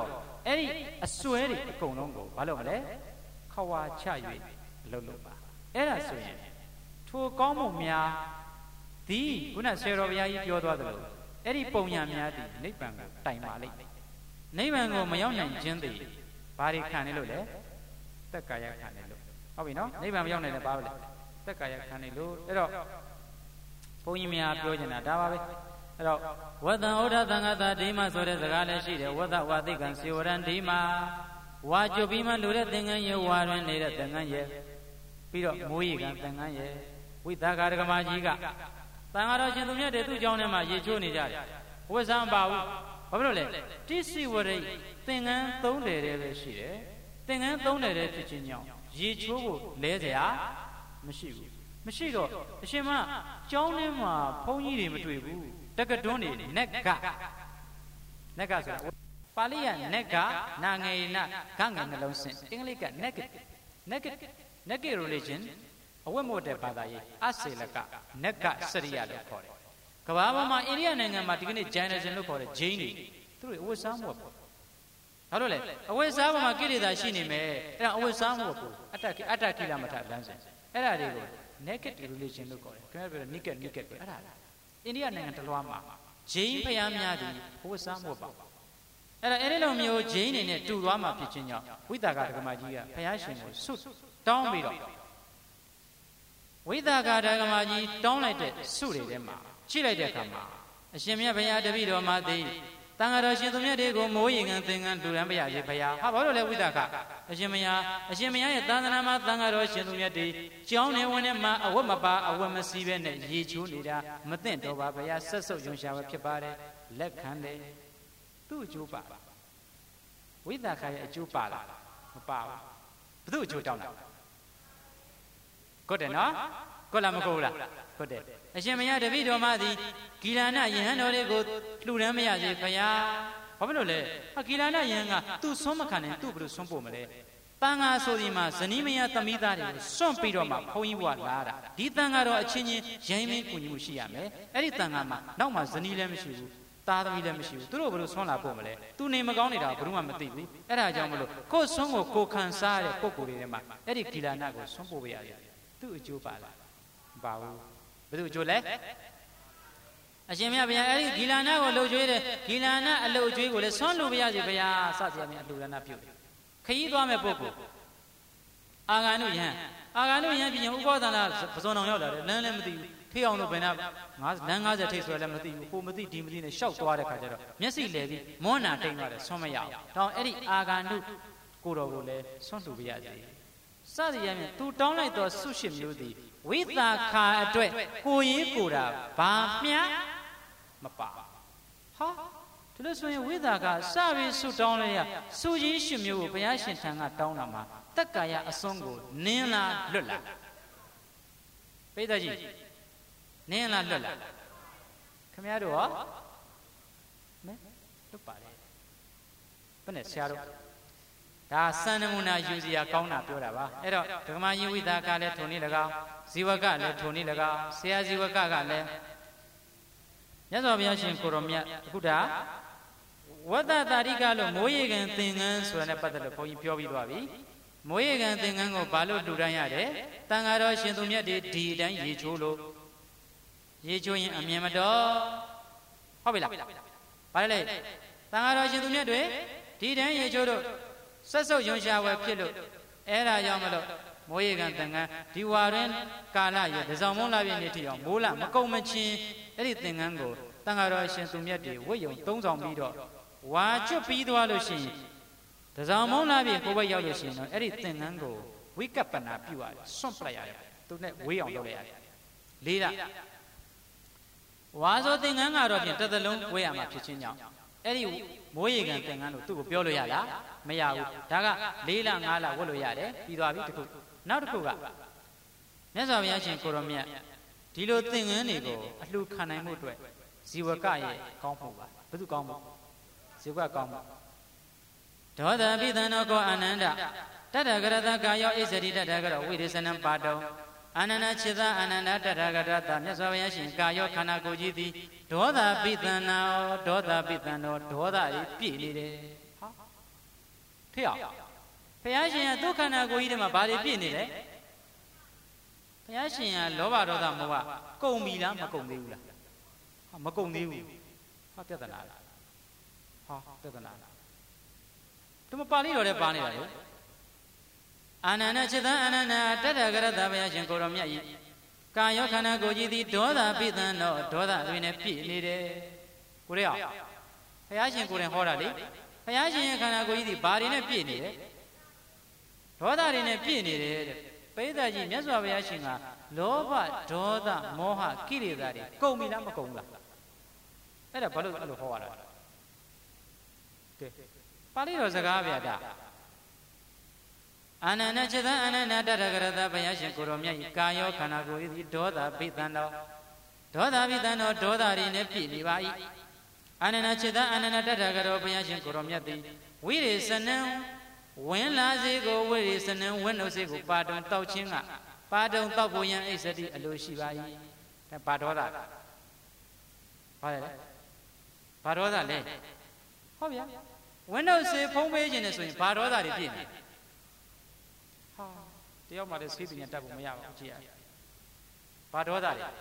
အဲ့ဒီအစွဲတွေအကုန်လုံးကိုဘာလို့မလဲခဝါချ၍အလုပ်လုပ်ပါအဲ့ဒါဆိုရင်ထိုကောင်းမှုများဒီခုနဆရာတော်ဘုရားကြီးပြောသွားသလိုအဲ့ဒီပုံညာများဒီနိဗ္ဗာန်ကိုတိုင်ပါလိမ့်မယ်နိဗ္ဗာန်ကိုမရောက်နိုင်ခြင်းသည်ဘာတွေခံနေလို့လဲသက်ကာယခံနေလို့ဟုတ်ပြီနော်နိဗ္ဗာန်မရောက်နိုင်လည်းဘာလို့လဲသက်ကာယခံနေလို့အဲ့တော့ဘုန်းကြီးများပြောချင်တာဒါပါပဲအဲ့တော့ဝတ္တံဩဒသံဃာတာဓိမဆိုတဲ့စကားလည်းရှိတယ်ဝတ္တဝါသိကံစေဝရံဓိမဝါကျွပြီးမှလူတဲ့သင်္ကန်းရေဝါတွင်နေတဲ့သင်္ကန်းရေပြီးတော့မိုးရေကံသင်္ကန်းရေဝိသကာရကမကြီးကသံဃာတော်ရှင်သူမြတ်တွေသူ့ကြောင်းထဲမှာရေချိုးနေကြတယ်ဝိဇ္ဇံပါဘူးဘာဖြစ်လို့လဲတိစီဝရိတ်သင်္ကန်းသုံးတယ်တည်းပဲရှိတယ်သင်္ကန်းသုံးတယ်တည်းဖြစ်ခြင်းကြောင့်ရေချိုးဖို့လဲစရာမရှိဘူးမရှိတော့အရှင်မကျောင်းထဲမှာဘုန်းကြီးတွေမတွေ့ဘူးတက္ကတွန်းတွေနက်ကနက်ကဆိုတာပါဠိကနက်ကနာငယ်နဂငယ်နှလုံးစင်အင်္ဂလိပ်က negative negative negative religion အဝတ်မို့တဲ့ဘာသာရေးအစေလကနက်ကစရိယလို့ခေါ်တယ်ကမ္ဘာပေါ်မှာအိန္ဒိယနိုင်ငံမှာဒီကနေ့ Jainism လို့ခေါ်တဲ့ဂျိန်းတွေသူတို့အဝတ်စားမှုပေါ့ဘာလို့လဲအဝတ်စားပေါ်မှာကိလေသာရှိနေမယ်အဲ့ဒါအဝတ်စားမှုပေါ့အတ္တအတ္တကိလမထလမ်းစဉ်အဲ့ဒါတွေကို negative religion လို့ခေါ်တယ်ခင်ဗျားပြော naked naked ပဲအဲ့ဒါအိန္ဒိယနိုင်ငံတလွှားမှာဂျိန်းဖျားများသည်အဝတ်စားမှုပေါ့အဲ့ဒါအဲ့ဒီလိုမျိုးဂျိန်းနေနဲ့တူသွားမှာဖြစ်ခြင်းကြောင့်ဝိသကာဒကမကြီးကဖျားရှင်ကိုဆွတ်တောင်းပြီးတော့ဝိသကာဒကမကြီးတောင်းလိုက်တဲ့ဆုတွေထဲမှာကြည့်လိုက်တဲ့အခါမှာအရှင်မြတ်ဘုရားတပည့်တော်မှာသိတန်ဃာတော်ရှင်သူမြတ်တွေကိုမိုးရင်ကသင်္ကန်းလူရန်ဘုရားရေဘုရားဟာဘာလို့လဲဝိသကအရှင်မယားအရှင်မယားရဲ့သာသနာမှာတန်ဃာတော်ရှင်သူမြတ်တွေကြောင်းနေဝင်နေမှာအဝတ်မပါအဝတ်မစီးပဲနဲ့ရေချိုးနေတာမသိတော့ပါဘုရားဆက်ဆုပ်ယွန်ရှာပဲဖြစ်ပါတယ်လက်ခံတယ်သူ့အကျိုးပါဝိသကရဲ့အကျိုးပါလားမပါဘူးဘသူ့အကျိုးတောင်းတာဟုတ်တယ်နော်ဟုတ်လားမဟုတ်လားဟုတ်တယ်အရှင်မယားတပည့်တော်မသည်ဂီလာနယဟန်တော်လေးကိုလှူဒန်းမရစေဖယားဘာဖြစ်လို့လဲဂီလာနယဟန်ကသူ့ဆွမ်းမခံနဲ့သူ့ဘယ်လိုဆွမ်းပို့မလဲတန်ဃာဆိုဒီမှာဇနီးမယားသမီးသားတွေကိုစွန့်ပြီးတော့မှဘုန်းကြီးဘုရားလာတာဒီတန်ဃာတော်အချင်းချင်းရိုင်းမင်းကူညီမှုရှိရမယ်အဲ့ဒီတန်ဃာမှာနောက်မှဇနီးလည်းမရှိဘူးသားသမီးလည်းမရှိဘူးသူတို့ဘယ်လိုဆွမ်းလာပို့မလဲသူနေမကောင်းနေတာဘယ်သူမှမသိဘူးအဲ့ဒါကြောင့်မလို့ကိုယ်ဆွမ်းကိုကိုခံစားရတဲ့ပုံကိုယ်တွေထဲမှာအဲ့ဒီဂီလာနကိုဆွမ်းပို့ပေးရတယ်သူ့အကျိုးပါလားမပါဘူးဘယ်သူအကျိုးလဲအရှင်မြတ်ဘုရားအဲ့ဒီဂီလာနကိုလှုပ်ကြွေးတယ်ဂီလာနအလှုပ်ကြွေးကိုလည်းဆွမ်းလို့မရစီဘုရားစသည်အမြတ်အလှူဒါနပြုတယ်ခရီးသွားမဲ့ပုဂ္ဂိုလ်အာဂန္ဓုယဟန်အာဂန္ဓုယဟန်ပြင်ဥပောသနာပဇွန်တော်ရောက်လာတယ်လမ်းလည်းမသိဘူးဖေးအောင်လို့ဘယ်နာငါးလမ်း၅၀ထိပ်ဆိုလည်းမသိဘူးဟိုမသိဒီမသိနဲ့ရှောက်သွားတဲ့ခါကျတော့မျက်စိလဲပြီးမွန်းနာတိတ်သွားတယ်ဆွမ်းမရအောင်တောင်းအဲ့ဒီအာဂန္ဓုကိုတော်ကိုလည်းဆွမ်းလှူပြရစီစသည်အမြတ်သူတောင်းလိုက်တော့ဆုရှိမျိုးသည်ဝိသခာအတွက်ကိုရေးကိုတာဘာမျှမပါဟာဒီလိုဆိုရင်ဝိသခာစပြီးဆုတောင်းလိုက်ရဆုကြီးရှင်မျိုးကိုဘုရားရှင်ထံကတောင်းတာမှာတက်ကာယအစွန်းကိုနင်းလာလွတ်လာပိဋကကြီးနင်းလာလွတ်လာခင်ဗျားတို့ဟောမဲလွတ်ပါတယ်ဘယ်နဲ့ဆရာတို့ဒါစံနမူနာယူစရာကောင်းတာပြောတာပါအဲ့တော့ဒကမာယဝိသကလည်းထုံနေ၎င်းဇီဝကလည်းထုံနေ၎င်းဆရာဇီဝကကလည်းမြတ်စွာဘုရားရှင်ကိုရောမြတ်အခုဒါဝတ္တတာရိကလို့မိုးရေကန်သင်္ကန်းဆိုတာနဲ့ပတ်သက်လို့ဘုန်းကြီးပြောပြီးသွားပြီမိုးရေကန်သင်္ကန်းကိုဘာလို့လှူဒန်းရတယ်တန်ဃာတော်ရှင်သူမြတ်တွေဒီအတိုင်းရေချိုးလို့ရေချိုးရင်အမြင်မတော်ဟုတ်ပြီလားဘာလဲတန်ဃာတော်ရှင်သူမြတ်တွေဒီတိုင်းရေချိုးလို့ဆက်စုပ်ယွန်ရှာဝယ်ဖြစ်လို့အဲ့ဒါကြောင့်မလို့မိုးရေကန်သင်္ကန်းဒီဝါရင်ကာလရေဒဇောင်မုန်းလာပြည့်နေ့ထိအောင်မိုးလာမကုံမချင်းအဲ့ဒီသင်္ကန်းကိုတန်ဃာတော်ရှင်သူမြတ်တွေဝတ်ယုံသုံးဆောင်ပြီးတော့ဝါကျွတ်ပြီးသွားလို့ရှိရင်ဒဇောင်မုန်းလာပြည့်ကိုဘက်ရောက်လို့ရှိရင်တော့အဲ့ဒီသင်္ကန်းကိုဝိကပ္ပနာပြုရတယ်စွန့်ပလိုက်ရတယ်သူနဲ့ဝေးအောင်လုပ်လိုက်ရတယ်လေးလားဝါဆိုသင်္ကန်းကတော့ပြင်တစ်သလုံးဝေးရမှာဖြစ်ချင်းကြောင့်အဲ့ဒီမိုးရေကန်သင်္ကန်းလို့သူ့ကိုပြောလို့ရလားမရဘူးဒါကလေးလငါးလဝတ်လို့ရတယ်ပြီးသွားပြီတခုနောက်တစ်ခုကမြတ်စွာဘုရားရှင်ကိုရောမြတ်ဒီလိုသင်္ကန်းတွေကိုအလှခံနိုင်မှုအတွက်ဇီဝကရဲ့ကောင်းမှုပါဘယ်သူကောင်းမှုဇီဝကကောင်းမှုဒေါသပိသနောကောအာနန္ဒတတ္တဂရတကာယောဣဇရိတတ္တဂရဝိရိစနံပါတောအာနန္ဒခြေသာအာနန္ဒတတ္တဂရတမြတ်စွာဘုရားရှင်ကာယောခန္ဓာကိုယ်ကြီးသည်ဒေါသပိသနောဒေါသပိသနောဒေါသဤပြည့်နေတယ်ဟာဖေအောင်ဘုရားရှင်ကဒုက္ခနာကိုကြီးထဲမှာဘာတွေပြည့်နေလဲဘုရားရှင်ကလောဘဒေါသမောဟကုန်ပြီလားမကုန်သေးဘူးလားဟာမကုန်သေးဘူးဟာပြဿနာလားဟာပြဿနာလားဒီမှာပါဠိတော်ထဲပါနေတာလေအာနန္ဒจิตံအာနန္ဒတတ္တဂရတဘုရားရှင်ကိုတော်မြတ်ဤကာယောခန္ဓာကိုယ်ကြီးသည်ဒေါသပိသံတော့ဒေါသတွေနဲ့ပြည့်နေတယ်ကိုရဲအောင်ဘုရားရှင်ကိုယ်တိုင်ဟောတာလေဘုရားရှင်ရဲ့ခန္ဓာကိုယ်ကြီးသည်ဘာတွေနဲ့ပြည့်နေလဲဒေါသတွေနဲ့ပြည့်နေတယ်တဲ့ပိဋကကြီးမြတ်စွာဘုရားရှင်ကလောဘဒေါသမောဟကိလေသာတွေကုန်ပြီလားမကုန်ဘူးလားအဲ့ဒါဘာလို့အဲ့လိုဟောရတာကဲပါဠိတော်စကားဗျာဒါအာနန္ဒจิตံအာနန္ဒတတ္တဂရတဘုရားရှင်ကိုတော်မြတ်ဤကာယောခန္ဓာကိုယ်ဤဒေါသပိသံတော်ဒေါသပိသံတော်ဒေါသတွေနဲ့ပြည့်နေပါ၏အာနန္ဒจิตံအာနန္ဒတတ္တဂရောဘုရားရှင်ကိုတော်မြတ်သည်ဝိရိစနံဝင်လာစေကိုဝိရိစနံဝိနှုတ်စေကိုပါတုံတောက်ခြင်းကပါတုံတောက်ဖို့ရန်အိစတိအလိုရှိပါ၏ဒါပါဒေါသဘာလဲဘာဒေါသလဲဟုတ်ဗျာဝိနှုတ်စေဖုံးပေးခြင်းနဲ့ဆိုရင်ဘာဒေါသတွေပြည့်နေဟာတယောက်မှလည်းဆေးပညာတတ်ဖို့မရပါဘူးကြည့်ရဘာဒေါသတွေ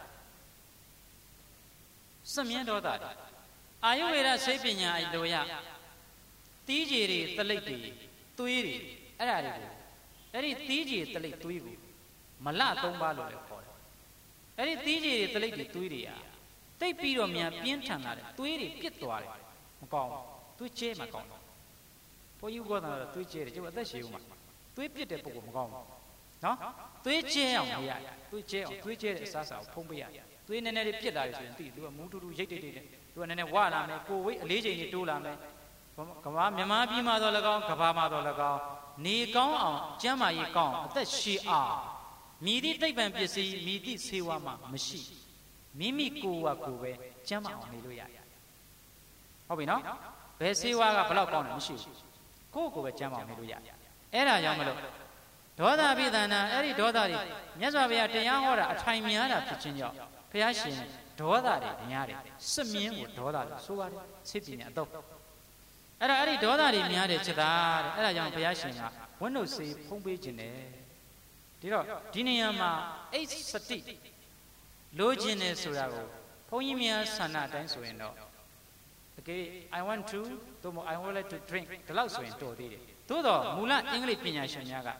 စမြန်းဒေါသတွေအာယုဝေဒဆေးပညာအလိုရတီးကြီးတွေတလိပ်တွေသွေးတွေအဲ့ဒါတွေကိုအဲ့ဒီတီးကြီးတလိပ်သွေးကိုမလသုံးပါလို့လည်းခေါ်တယ်အဲ့ဒီတီးကြီးတွေတလိပ်တွေသွေးတွေอ่ะတိတ်ပြီးတော့မြန်ပြင်းထန်လာတယ်သွေးတွေပြစ်သွားတယ်မကောင်းသွေးကျဲမှာကောင်းတယ်ဘုန်းကြီးကတော့သွေးကျဲတယ်ကျုပ်အသက်ရှည်ဦးမှာသွေးပြစ်တဲ့ပုဂ္ဂိုလ်မကောင်းဘူးနော်သွေးကျဲအောင်မရသွေးကျဲအောင်သွေးကျဲတဲ့အစားအစာကိုဖုံးပေးရသွေးနည်းနည်းလေးပြစ်လာပြီဆိုရင်သိသူကမူးတူတူရိတ်တိတ်တိတ်နဲ့သူကနည်းနည်းဝလာမယ်ကိုဝိတ်အလေးချိန်ကြီးတိုးလာမယ်ကဘာမြမပြည်မှာတော့၎င်းကဘာမှာတော့၎င်းနေကောင်းအောင်ကျမ်းမာရေးကောင်းအသက်ရှည်အောင်မြည်သည့်တိတ်ပံပစ္စည်းမြည်သည့်ဆေးဝါးမှမရှိမိမိကိုယ်ကကိုယ်ပဲကျမ်းမာအောင်နေလို့ရဟုတ်ပြီနော်ဘယ်ဆေးဝါးကဘလောက်ကောင်းတယ်မရှိဘူးကိုယ့်ကိုယ်ပဲကျမ်းမာအောင်နေလို့ရအဲ့ဒါကြောင့်မလို့ဒေါသပိသနာအဲ့ဒီဒေါသတွေမြတ်စွာဘုရားတရားဟောတာအထိုင်များတာဖြစ်ခြင်းကြောင့်ဘုရားရှင်ဒေါသတွေများတယ်စမြင်းကိုဒေါသလို့ဆိုပါတယ်ဆေးပညာအတော့အဲ့တော့အဲ့ဒီဒေါသတွေများတယ်จิตတာတဲ့အဲ့ဒါကြောင့်ဘုရားရှင်ကဝိနှုတ်စေဖုံးပေးခြင်းတယ်ဒီတော့ဒီနေရာမှာအိတ်စတိလိုချင်တယ်ဆိုတာကိုဘုန်းကြီးများဆန္ဒအတိုင်းဆိုရင်တော့ okay I want to သို့မဟုတ် I would like to drink ဒီလောက်ဆိုရင်တော်သေးတယ်သို့တော့မူလအင်္ဂလိပ်ပညာရှင်များက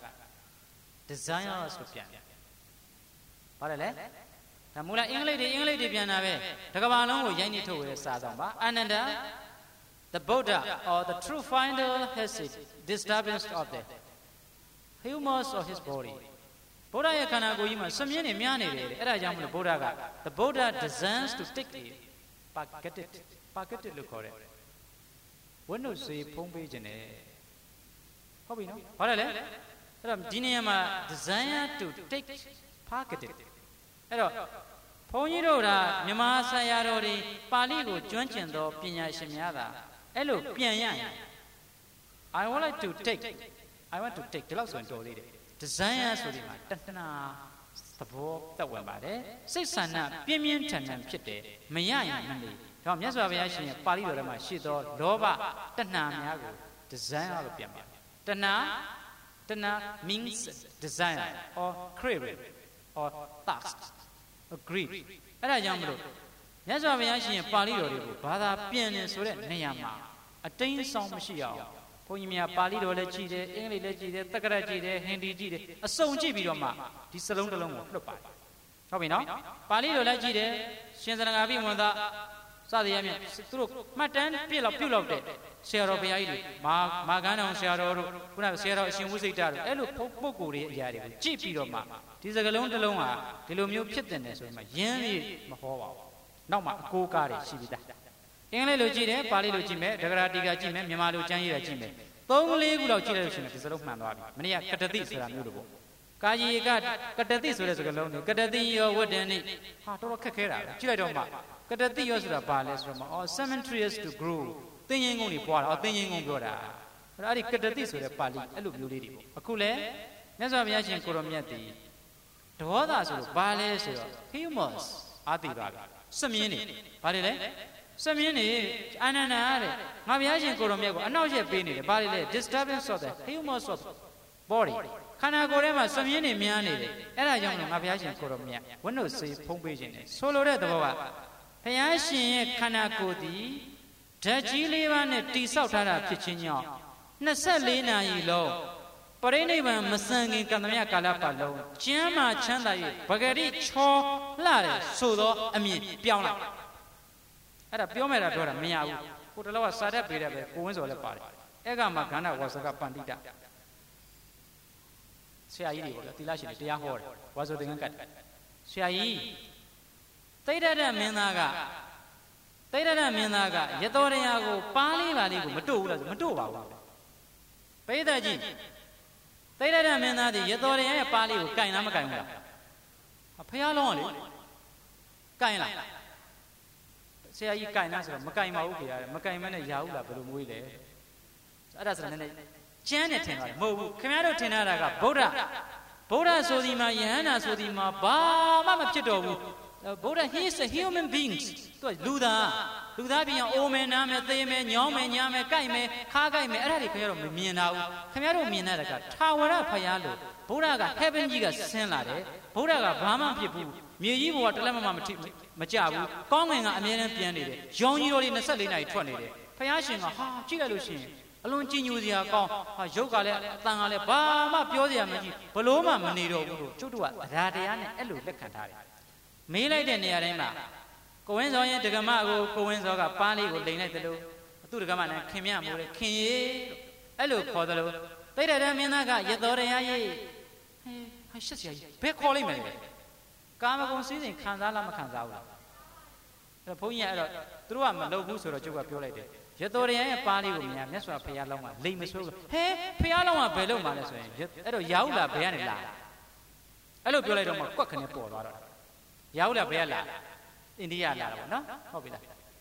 desire ဆိုပြန်တယ်ဘာလဲလဲဒါမူလအင်္ဂလိပ်တွေအင်္ဂလိပ်တွေပြန်တာပဲတကဘာလုံးကိုရိုက်နေထုတ်ဝဲတဲ့စာဆောင်ပါ Ananda the Buddha or the true finder has it disturbance of the humors of his body ဗုဒ္ဓရဲ့ခန္ဓာကိုယ်ကြီးမှာစမြင်းတွေများနေတယ်အဲ့ဒါကြောင့်မလို့ဗုဒ္ဓက the Buddha desires to take it packet it packet it လို့ခေါ်တယ်ဝိနှုတ်စေဖုံးပေးခြင်းနဲ့ဟုတ်ပြီနော်ဘာလဲလဲအဲ့တော့ဒီနေရာမှာ desire to take packet it အဲ့တော့ဘုန်းကြီးတို့ကမြမဆရာတော်တွေပါဠိကိုကျွမ်းကျင်သောပညာရှင်များသာအဲ့လိုပြန်ရရင် I would like to take I want to take ဒီလောက်ဆိုရင်တော်လေးတယ် desire ဆိုဒီမှာတဏှာသဘောတက်ဝင်ပါတယ်စိတ်ဆန္ဒပြင်းပြင်းထန်ထန်ဖြစ်တယ်မရရင်မနေတော့မြတ်စွာဘုရားရှင်ရဲ့ပါဠိတော်ထဲမှာရှိသောလောဘတဏှာများကို desire လို့ပြန်ပါတယ်တဏှာတဏှာ means desire or craving or thirst or greed အဲ့ဒါကြောင့်မလို့မြတ်စွာဘုရားရှင်ရဲ့ပါဠိတော်တွေကိုဘာသာပြန်နေဆိုတဲ့နေရာမှာအတိမ်းဆောင်မရှိအောင်ဘုန်းကြီးများပါဠိတော်လည်းကြည်တယ်အင်္ဂလိပ်လည်းကြည်တယ်တက္ကရာကြည်တယ်ဟင်ဒီကြည်တယ်အစုံကြည့်ပြီးတော့မှဒီစလုံးတစ်လုံးကိုလွတ်ပါတယ်ဟုတ်ပြီနော်ပါဠိတော်လည်းကြည်တယ်ရှင်သရဏဂါပိဝန္တစသည်အမြတ်သူတို့မှတ်တမ်းပြည့်လောက်ပြုတ်လောက်တဲ့ဆရာတော်ဘုရားကြီးတွေမာမာကန်းတော်ဆရာတော်တို့ခုနကဆရာတော်အရှင်ဝိစိတ္တတို့အဲ့လိုပုဂ္ဂိုလ်တွေအရာတွေကိုကြည့်ပြီးတော့မှဒီစကလုံးတစ်လုံးဟာဒီလိုမျိုးဖြစ်တဲ့ဆိုရင်မှရင်းပြီးမဟောပါဘူးနောက်မှအကိုးကားတွေရှိပြီးသားအင်္ဂလိပ်လိုကြည့်တယ်ပါဠိလိုကြည့်မယ်ဒဂရာတီကကြည့်မယ်မြန်မာလိုကျမ်းရေးတာကြည့်မယ်သုံးလေးခုလောက်ကြည့်လိုက်လို့ရှိရင်ဒီစလုံးမှန်သွားပြီမနေ့ကကတတိဆိုတာမျိုးလိုပေါ့ကာယီကကတတိဆိုတဲ့စကားလုံးကိုကတတိယောဝတ္တနိဟာတော်တော်ခက်ခဲတာပဲကြည့်လိုက်တော့မှကတတိယောဆိုတာဘာလဲဆိုတော့မှအော် cemeteries to grow သင်္ရင်ကုန်းတွေပွားတာအော်သင်္ရင်ကုန်းပြောတာအဲ့ဒီကတတိဆိုတဲ့ပါဠိအဲ့လိုမျိုးလေးတွေပေါ့အခုလဲမြတ်စွာဘုရားရှင်ကိုရောမြတ်တည်ဒေါသဆိုလို့ဘာလဲဆိုတော့ humors အာတိပါပဲစမြင်းနေဘာတွေလဲစ Samini, Anana, Maviajan Koromia, and now you're being the body disturbance of the humus of body. Kana Gorema, Samini Miani, and I young Maviajan Koromia, when no say Pompation, solo red the Baba. Payashi Kanakodi, Tajilivan, Tisauta, Kitchenia, Nasalina, Ilo, Parenivan, Masang, Kanamia Calapalo, Giama Chanda, Bagari, Cho, Lare, Sudo, I mean, Piana. At a Piomera Dora, Mia, put a lower side up with a coins or the party. Ega Macana was a pandita. Sai, the Tilashi, the Yahor, was the Gankat. Sai. Taida Menaga Taida Menaga, Yatoriago, Pali Valley, Matu, Matu. Paydaji Taida Mena, the Yatoria Pali, Kainamaka. A Payaloni Kaina. Say, I Kainas, Makaima, Makaimana Yaula, Brumuide. That's a Janet, Mo, Camaro Tenaraga, Boda. Boda Sodima, Yana Sodima, Ba, Mama Chito. Boda, he is a human being. Luda, Luda being Omen, Name, Theme, Yome, Yame, Kaime, Kagaime, Ericero, Miana, Camaro Minaraga, Tower Payalo, Bodaga, Heaven Giga Senlade, Bodaga, Brahman people, Miu, Watalama Majabu, Konging a million pianide, John Yori in the Sunday night twenty. Payashin, ha, Chigalushin, Alone Chinusia, Jogale, Tangale, Bama, Piodia, Paloma, Manido, Chutua, Radian, Elu, Lecantari. Mele de Niarema. Coenzoya de Gamago, Coenzoga, Pali, or Lena de Lu, to the Gamana, Kimia, King, Elu, Codalo. They had a Minaga, Yadorea. I should say, Pay calling me. Gamago season, Kandala Makanzawa. The Poya, through a Malobus or a Juga Pulated. Yadorea, Pali, Mesra Payaloma, Limus, Hey, Payaloma, Beloma, Yaula, Pianilla. Hello, Pulato, Cock and a poor. Yaula Bella, India, no? Hobby.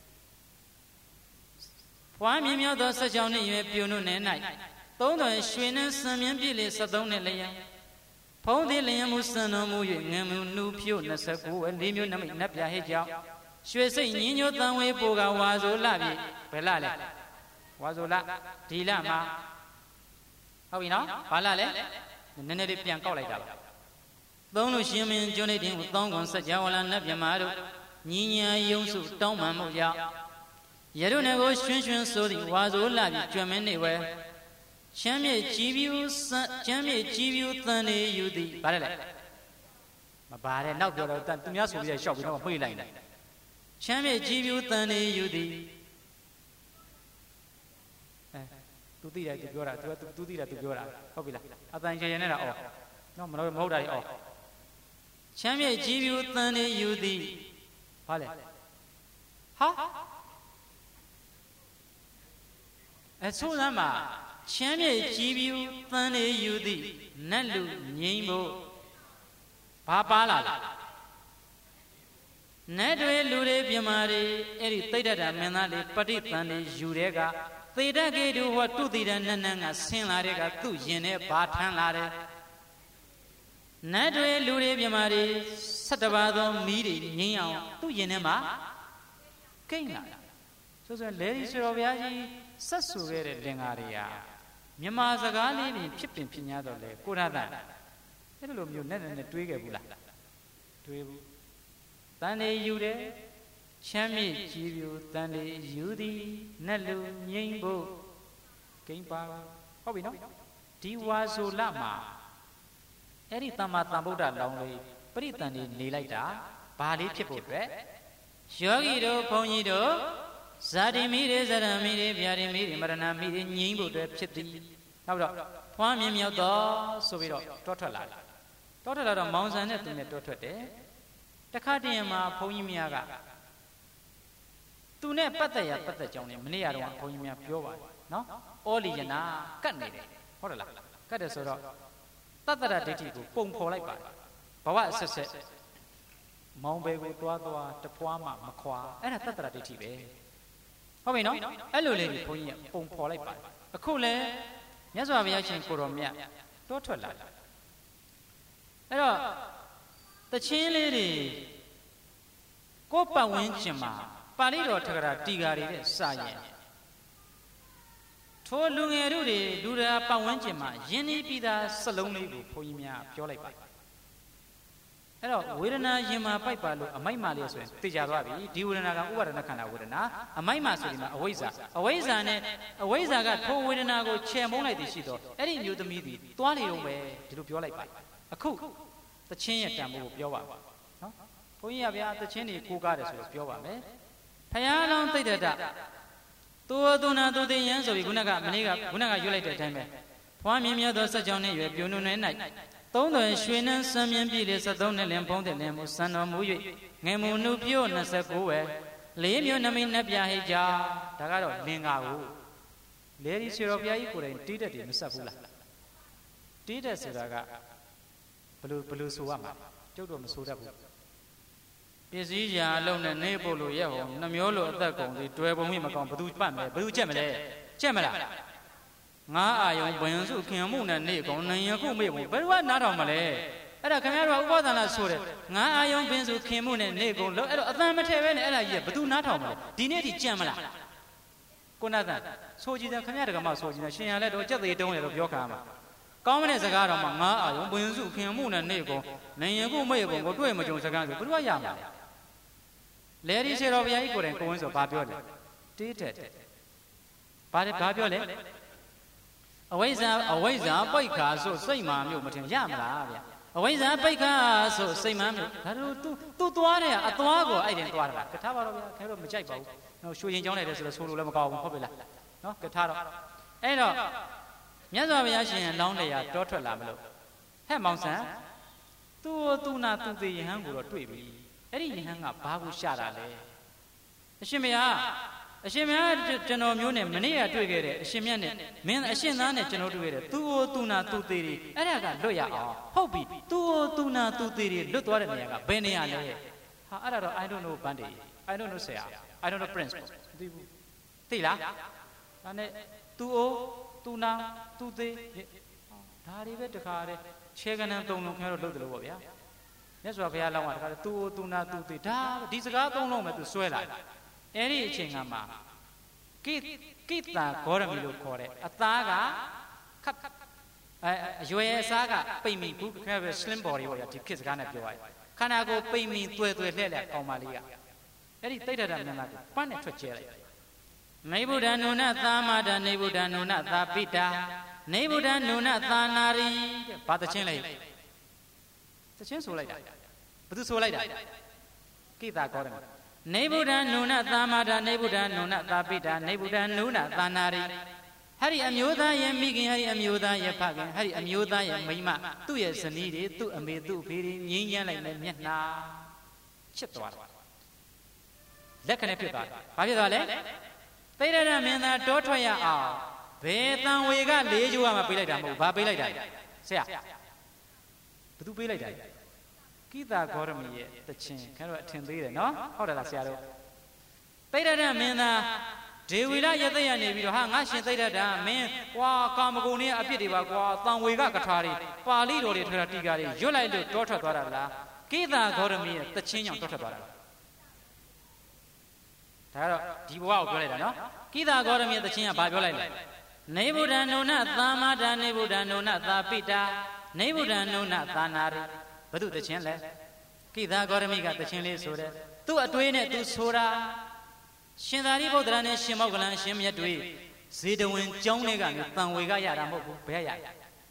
Why me other such on you Puno night? Don't I swing and some Billy Sadone Lea? Pony Leamusano Muyu, no Pune, Saku, and Limu Napia Heja. She was saying, Nino Tanwe Boga was Olavi, Pelale. Was Ola, Tilama. How we know? Palale? And then it can call it out. Don't know Shimin Johnny with Tongon Sajawala Nabiamaro, Nina Yosu, Tomamoya. Yeruna goes Shun so the was all like Germany where Chammy Givu, Chammy Givu, Thane, you the Barrel. My body now got a time to me, so we are shopping on a line. Chammy Givu, Thane, you the to the Gora, to the Gora, Hobila. I think General. No, no, no, no. Chammy Givu, Thane, you the Pale. Ha? As soon as I Chammy Givu, Thane, you the Nalu, Nimbo Papa. Nedre Lure Biamari, Eri Theta Menale, Pati Thane, Jurega, Theta Gadu, what to the Nananga, Saint Larega, two Yene, Batan Lare. Nedre Lure Biamari, Satabado, Miri, Niao, two Yenema, Kina. So the ladies of Yaji, Sassuere Dengaria. Mima Zagali, Pipin Pinado, Kurada. Hello, you net and a twigabula. Tane Yude, Chammy Givu, Tane Yudi, Nalu, Yimbo, Kimpa. How we know? Tiwazu Lama. Eri Tamata Buddha lonely, Pritani Nilaita, Bali Chipope, Shogido, Ponido, Zadimiri, Zadamiri, Viadimiri, Maranamiri, Yimbo, Chipti. How about one Mimio, so we don't, Totala. Totala Mounts and Net in the Totote. The Kadiama, Poimiaga. Tune Pataya, Patachoni, Mania, Poimia Pua, no? Olijana, Candy. Horla, Cadasoro. Tatara Titibu, Pum Polaipa. Pawa says, Mombe with Tuadua, Tapuama, Macqua, and a Tatara Titibe. How we know? Hello, lady, Pum Polaipa. A cool air, Yazaviation Kuromia, Totola. Hello, the Chin lady Copa Winchima, ပါဠိတော်ထကရာတီဃာတွေနဲ့စရင်ထိုလူငယ်တို့တွေလူရာပတ်ဝန်းကျင်မှာယဉ်ဤပြီးသားစလုံးလေးကိုဘုန်းကြီးများပြောလိုက်ပါအဲ့တော့ဝေဒနာရင်မှာပိုက်ပါလို့အမိုက်မာလေးဆိုရင်သိကြသွားပြီဒီဝေဒနာကဥပါဒနာခန္ဓာဝေဒနာအမိုက်မာဆိုဒီမှာအဝိဇ္ဇာအဝိဇ္ဇာနဲ့အဝိဇ္ဇာကထိုဝေဒနာကိုချေမုန်းလိုက်သည်ရှိတော့အဲ့ဒီမျိုးသမီးသည်သွားနေတော့ပဲဒီလိုပြောလိုက်ပါအခုသချင်းရဲ့တန်ဖိုးကိုပြောပါမယ်နော်ဘုန်းကြီးကဗျာသချင်းတွေကိုကားတယ်ဆိုတော့ပြောပါမယ်ဖယားလောင်းသိတ္တတသူသူနာသူသိယံဆိုပြီးခုနကမနေ့ကခုနကရွတ်လိုက်တဲ့အတိုင်းပဲဖွားမြင်မြတ်သောစัจ ကြောင့်နဲ့ရွယ်ပြုံနုနယ်၌သုံးသွယ်ရွှေနှန်းစံမြင့်ပြည်လေဆက်သုံးနဲ့လင်ဖုံးတဲ့လင်မူစံတော်မူ၍ငယ်မူနုပြို့နှစ်ဆယ်ကိုဝယ်လေးမျိုးနမိတ်နှပြဟိကြဒါကတော့လင်္ကာကိုလေဒီဆွေတော်ဘုရားကြီးကိုယ်တိုင်တီးတက်တယ်မဆက်ဘူးလားတီးတက်ဆိုတာကဘလို့ဘလို့ဆိုရမှာကျုပ်တို့မဆိုတတ်ဘူးပစ္စည်းရာအလုံးနဲ့နေဖို့လို့ရက်ဟောနှမျိုးလိုအသက်ကုန်သည်တွယ်ပုံမိမကောင်းဘသူပတ်မယ်ဘသူချက်မလဲချက်မလားငါအာယုံဘဝင်စုခင်မှုနဲ့နေကုန်နိုင်ရခုမေ့ဘူးဘယ်တော့နားထောင်မလဲအဲ့ဒါခင်ဗျားတို့ဥပဒနာဆိုတဲ့ငါအာယုံဘင်းစုခင်မှုနဲ့နေကုန်လို့အဲ့တော့အတန်မထည့်ပဲနဲ့အဲ့ဒါကြီးကဘသူနားထောင်မလဲဒီနေ့ထိကြံမလားကိုနာသန်ဆိုကြည့်တယ်ခင်ဗျားတကမှဆိုကြည့်တယ်ရှင်ရလဲတော့ကြက်သေးတုံးတယ်လို့ပြောခါမှာကောင်းမတဲ့စကားတော့မှငါအာယုံဘဝင်စုခင်မှုနဲ့နေကုန်နိုင်ရခုမေ့ကုန်ကိုတွေ့မကြုံစကားဆိုဘယ်တော့ရမှာလဲလေဒီစေတော်ဘုရားကြီးကိုယ်တိုင်ကိုဝင်းဆိုဘာပြောလဲတေးတက်ဘာလဲဘာပြောလဲအဝိဇ္ဇာအဝိဇ္ဇာပိတ်ခါဆိုစိတ်မာမျိုးမထင်ရမလားဗျအဝိဇ္ဇာပိတ်ခါဆိုစိတ်မာမျိုးဒါတို့ तू तू သွားတယ်အသွားကိုအဲ့တင်သွားတာကထားပါတော့ဗျခဲတော့မကြိုက်ပါဘူးနော်ရွှေရင်ကြောင်းလိုက်တယ်ဆိုတော့ဆိုလို့လည်းမကောင်းဘူးဟုတ်ပြီလားနော်ကထားတော့အဲ့တော့မြတ်စွာဘုရားရှင်လောင်းတရားတောထွက်လာမလို့ဟဲ့မောင်ဆန်းသူ့သူနာသူသေးယဟန်ကိုတော့တွေ့ပြီအဲ့ဒီယဟန်ကဘာကိုရှာတာလဲအရှင်မယားအရှင်မြတ်ကျွန်တော်မျိုးနဲ့မနေ့ကတွေ့ခဲ့တဲ့အရှင်မြတ်နဲ့မင်းအရှင်သားနဲ့ကျွန်တော်တွေ့ခဲ့တဲ့သူ့အိုသူနာသူသေးတွေအဲ့ဒါကလွတ်ရအောင်ဟုတ်ပြီသူ့အိုသူနာသူသေးတွေလွတ်သွားတဲ့နေရာကဘယ်နေရာလဲဟာအဲ့ဒါတော့ I don't know ဘန်တေ I don't know ဆရာ I don't know prince သိဘူးသိလားဒါနဲ့သူ့အိုသူနာသူသေးဒါတွေပဲတခါတည်းခြေကနန်းသုံးလုံးခင်ဗျားတို့လုပ်တယ်လို့ပေါ့ဗျာမြတ်စွာဘုရားလောင်းကတခါတည်းသူ့အိုသူနာသူသေးဒါဒီစကားသုံးလုံးပဲသူဆွဲလာအဲ့ဒီအချိန်ကမှကိကိတာဂေါရမီလို့ခေါ်တယ်အသားကခပ်အဲအရွယ်အစားကပိတ်မိဘူးခင်ဗျာ slim body ပေါ့ဗျာဒီခေတ်စကားနဲ့ပြောရတယ်ခန္ဓာကိုယ်ပိတ်မိသွဲသွဲလှဲ့လှဲ့ကောင်းပါလေးကအဲ့ဒီတိဋ္ဌဓာတ်မြတ်ကပန်းနဲ့ထွက်ကျဲလိုက်နေဗုဒ္ဓနုနသာမတာနေဗုဒ္ဓနုနသာပိတာနေဗုဒ္ဓနုနသာနာရီတဲ့ဘာတချင်းလဲတချင်းဆိုလိုက်တာဘယ်သူဆိုလိုက်တာကိတာဂေါရမီနေဗုဒ္ဓနုနသာမတာနေဗုဒ္ဓနုနသာပိတာနေဗုဒ္ဓနုနသာနာရီဟဲ့ဒီအမျိုးသားရဲ့မိခင်ဟဲ့ဒီအမျိုးသားရဲ့ဖခင်ဟဲ့ဒီအမျိုးသားရဲ့မိန်းမသူ့ရဲ့ဇနီးတွေသူ့အမေသူ့အဖေတွေငြိမ်းချမ်းလိုက်တဲ့မျက်နှာချစ်သွားတယ်လက်ခနဲ့ဖြစ်သွားတယ်ဘာဖြစ်သွားလဲသိရတဲ့မင်းသားတောထွက်ရအောင်ဘယ်တန်ဝေကလေးကျိုးကမှပေးလိုက်တာမဟုတ်ဘာပေးလိုက်တာဆရာဘသူပေးလိုက်တာကိတာဂေါရမီရဲ့တခြင်းခင်ဗျားတို့အထင်သေးတယ်နော်ဟုတ်တယ်လားဆရာတို့သိရတဲ့မင်းသားဒေဝီလရသိရနေပြီးတော့ဟာငါရှင်သိရတာမင်းကွာကာမဂုဏ်နဲ့အပြစ်တွေပါကွာတန်ဝေကကထာတွေပါဠိတော်တွေထွေတာတီကာတွေရွတ်လိုက်လို့တောထွက်သွားတာလားကိတာဂေါရမီရဲ့တခြင်းကြောင့်တောထွက်သွားတာဒါကတော့ဒီဘဝကိုပြောလိုက်တာနော်ကိတာဂေါရမီရဲ့တခြင်းကဘာပြောလိုက်လဲနေဗုဒ္ဓနုနသာမတာနေဗုဒ္ဓနုနသာပိတာနေဗုဒ္ဓနုနသာနာရီဘု து တခြင်းလဲကိတာဂေါရမီကတခြင်းလေးဆိုတယ်သူ့အတွေးနဲ့သူဆိုတာရှင်သာရိပုတ္တရာနဲ့ရှင်မောက္ကလန်ရှင်မြတ်တွေဇေတဝင်ကျောင်းထဲကနေတန်ဝေကရတာမဟုတ်ဘူးဘယ်ရရ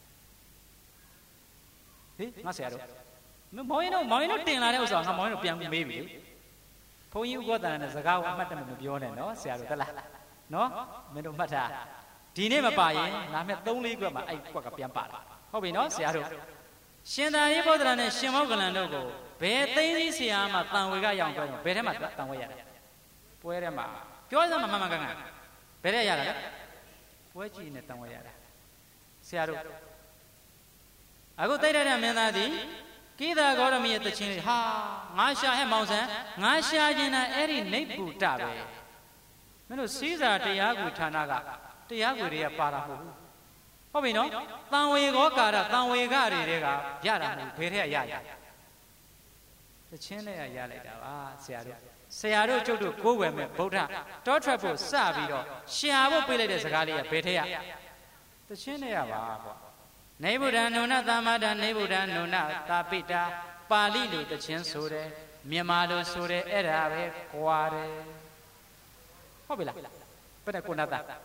ဟေးငါဆရာတို့မောင်ရင်တို့မောင်ရင်တို့တင်လာတဲ့ဥစ္စာငါမောင်ရင်တို့ပြန်ပြီးမေးပြီလေဘုန်းကြီးဥက္ကဋ္ဌနဲ့စကားကိုအမှတ်တမဲ့မပြောနဲ့နော်ဆရာတို့တက်လားနော်မင်းတို့မှတ်ထားဒီနေ့မပါရင်နာမည်သုံးလေးခွက်မှာအဲ့ခွက်ကပြန်ပါလာဟုတ်ပြီနော်ဆရာတို့ရှင်သာရိပုတ္တရာနဲ့ရှင်မောက္ကလန်တို့ကိုဘယ်သိသိဆရာမှတန်ဝေကရအောင်ပြောရင်ဘယ်ထဲမှာတန်ဝေရလဲပွဲထဲမှာပြောစမ်းမှမှန်မှန်ကန်ကန်ဘယ်ထဲရတာလဲပွဲကြည့်နဲ့တန်ဝေရတာဆရာတို့အခုသိတဲ့မင်းသားသည်ကိတာဂေါရမီရဲ့တခြင်းဟာငါရှာဟဲ့မောင်ဆန်းငါရှာခြင်းနဲ့အဲ့ဒီနိဗ္ဗုတပဲမင်းတို့စည်းစာတရားကိုဌာနကတရားကိုတွေကပါတာမဟုတ်ဘူးဟုတ်ပြီနော်တန်ဝေကောကာရတန်ဝေကတွေတွေကရတာမဟုတ်ဘယ်ထဲရရတခြင်းနဲ့ရရလိုက်တာပါဆရာတို့ဆရာတို့ကျုပ်တို့ကိုးဝယ်မဲ့ဗုဒ္ဓတောထွက်ဖို့စပြီးတော့ရှာဖို့ပြေးလိုက်တဲ့စကားလေးကဘယ်ထက်ရတချင်းနဲ့ရပါကွာနေဗုဒ္ဓနုဏသမ္မာဒနေဗုဒ္ဓနုဏတာပိတာပါဠိလိုတချင်းဆိုတယ်မြန်မာလိုဆိုတယ်အဲ့ဒါပဲကွာတယ်ဟုတ်ပြီလားဘယ်နဲ့ကိုနာတာဟဲ့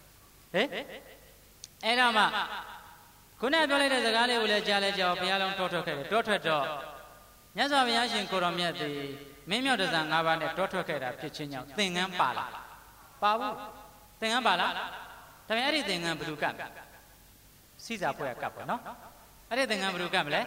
အဲ့တော့မှခုနပြောလိုက်တဲ့စကားလေးကိုလည်းကြားလဲကြောက်ဘုရားလုံးတောထွက်ခဲ့တယ်တောထွက်တော့မြတ်စွာဘုရားရှင်ကိုတော်မြတ်သည်မင်းမြောက်တဇံ၅ပါးနဲ့တောထွက်ခဲ့တာဖြစ်ခြင်းကြောင့်သင်္ကန်းပါလားပါဘူးသင်္ကန်းပါလားဒါပေမဲ့အဲ့ဒီသင်္ကန်းဘယ်သူကပ်မလဲစီစာဖွဲ့ကပ်ပေါ့နော်အဲ့ဒီသင်္ကန်းဘယ်သူကပ်မလဲ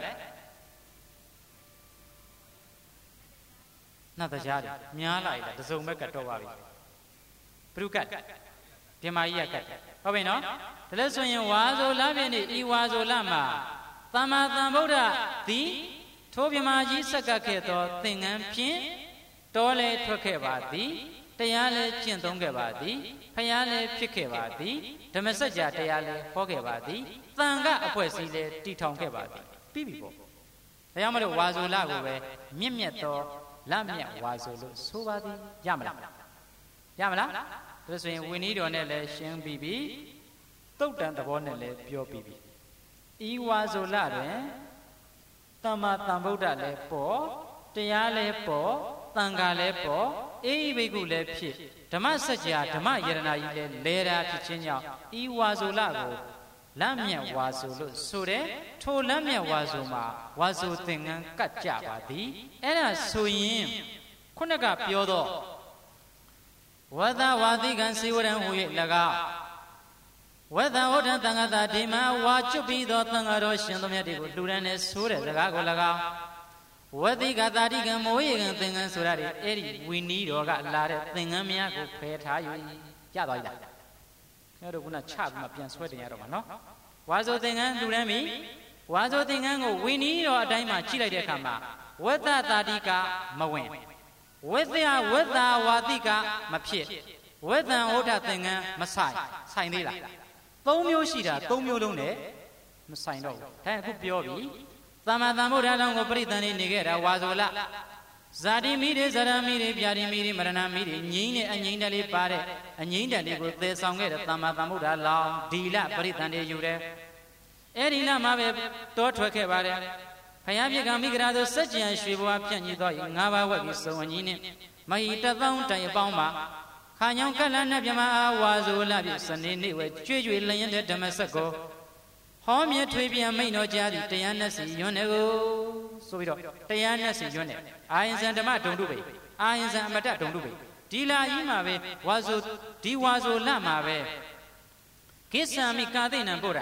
နတ်တရားတွေများလိုက်တာတစုံမဲ့ကတော့ပါပြီဘယ်သူကပ်ပြမကြီးကပ်ဟုတ်ပြီနော်ဒါလို့ဆိုရင်ဝါဆိုလပြည့်နေ့ဤဝါဆိုလမှာသမ္မာသမ္ဗုဒ္ဓသည်ထိုပြမကြီးဆက်ကပ်ခဲ့သောသင်္ကန်းဖြင့်တောလဲထွက်ခဲ့ပါသည်တရားလဲကျင့်သုံးခဲ့ပါသည်ဖယားလဲဖြစ်ခဲ့ပါသည်ဓမ္မစကြာတရားလဲဟောခဲ့ပါသည်သံဃာအဖွဲ့အစည်းလဲတည်ထောင်ခဲ့ပါသည်ပြီးပြီပေါ့ဒါကြောင့်မလို့ဝါဆိုလကိုပဲမြင့်မြတ်သောလက်မြတ်ဝါဆိုလို့ဆိုပါသည်ရမလားရမလားဒါဆိုရင်ဝိနည်းတော်နဲ့လဲရှင်းပြီးပြီတုတ်တန်သဘောနဲ့လဲပြောပြီးပြီဤဝါဆိုလတွင်သမ္မာသမ္ဗုဒ္ဓလည်းပေါ်တရားလည်းပေါ်သံဃာလည်းပေါ်အေဟိဘိက္ခုလည်းဖြစ်ဓမ္မစကြာဓမ္မယရဏကြီးလည်းလဲတာဖြစ်ခြင်းကြောင့်ဤဝါဆိုလကိုလက်မြတ်ဝါဆိုလို့ဆိုတဲ့ထိုလက်မြတ်ဝါဆိုမှာဝါဆိုသင်္ကန်းကတ်ကြပါသည်အဲ့ဒါဆိုရင်ခုနကပြောတော့ဝဒဝါတိကံစေဝရံဟူ၍၎င်းဝဒဟောတံသံဃာတာဒီမှာဝါကျွတ်ပြီးသောသံဃာတော်ရှင်တော်မြတ်တွေကိုလှူဒန်းနေဆိုတဲ့စကားကို၎င်းဝတိကတာတိကံမောဟိကံသင်္ကန်းဆိုတာတွေအဲ့ဒီဝီနီးတော်ကလာတဲ့သင်္ကန်းများကိုဖယ်ထားယူရသွားပြီလားအဲ့တို့ကချပြီးမှပြန်ဆွဲတင်ရတော့မှာနော်ဝါဆိုသင်္ကန်းလှူဒန်းပြီဝါဆိုသင်္ကန်းကိုဝီနီးတော်အတိုင်းမှာကြည့်လိုက်တဲ့အခါမှာဝတ္တတာတိကမဝင်ဝိသယဝတ္တဝါတိကမဖြစ်ဝတ္တံဟောတသင်္ကန်းမဆိုင်ဆိုင်သေးလားသုံးမျိုးရှိတာသုံးမျိုးလုံးနဲ့မဆိုင်တော့ဘူးဒါအခုပြောပြီသမ္မာသမ္ဗုဒ္ဓတော်ကိုပရိသန်နေနေခဲ့တာဝါဆိုလဇာတိမိတွေဇရမိတွေပြာတိမိတွေမရဏမိတွေငြိမ်းတဲ့အငြိမ်းတက်လေးပါတဲ့အငြိမ်းတက်လေးကိုသေဆောင်ခဲ့တဲ့သမ္မာသမ္ဗုဒ္ဓလောင်ဒီလပရိသန်တွေယူတယ်အဲ့ဒီလမှာပဲတောထွက်ခဲ့ပါတယ်ဖယားပြကမိဂရာသို့စัจကြံရွှေဘဝဖြန့်ညီသောငါးပါးဝက်ပြီးစုံအညီနှင့်မဟိတသောင်းတိုင်အပေါင်းမှာခါညောင်ကလနဲ့မြမအားဝါဆိုလပြစနေနေ့ဝဲကျွေးကျွေးလျင်တဲ့ဓမ္မစက်ကိုဟောမြထွေးပြန်မိန်တော်ကြားသည်တရားနဲ့စီယွန်းနေကိုဆိုပြီးတော့တရားနဲ့စီယွန်းနေအာယံဇံဓမ္မဒုံတုပေအာယံဇံအမတဒုံတုပေဒီလာကြီးမှာပဲဝါဆိုဒီဝါဆိုလမှာပဲကိစ္ဆာမိကာသိဏံပို့တာ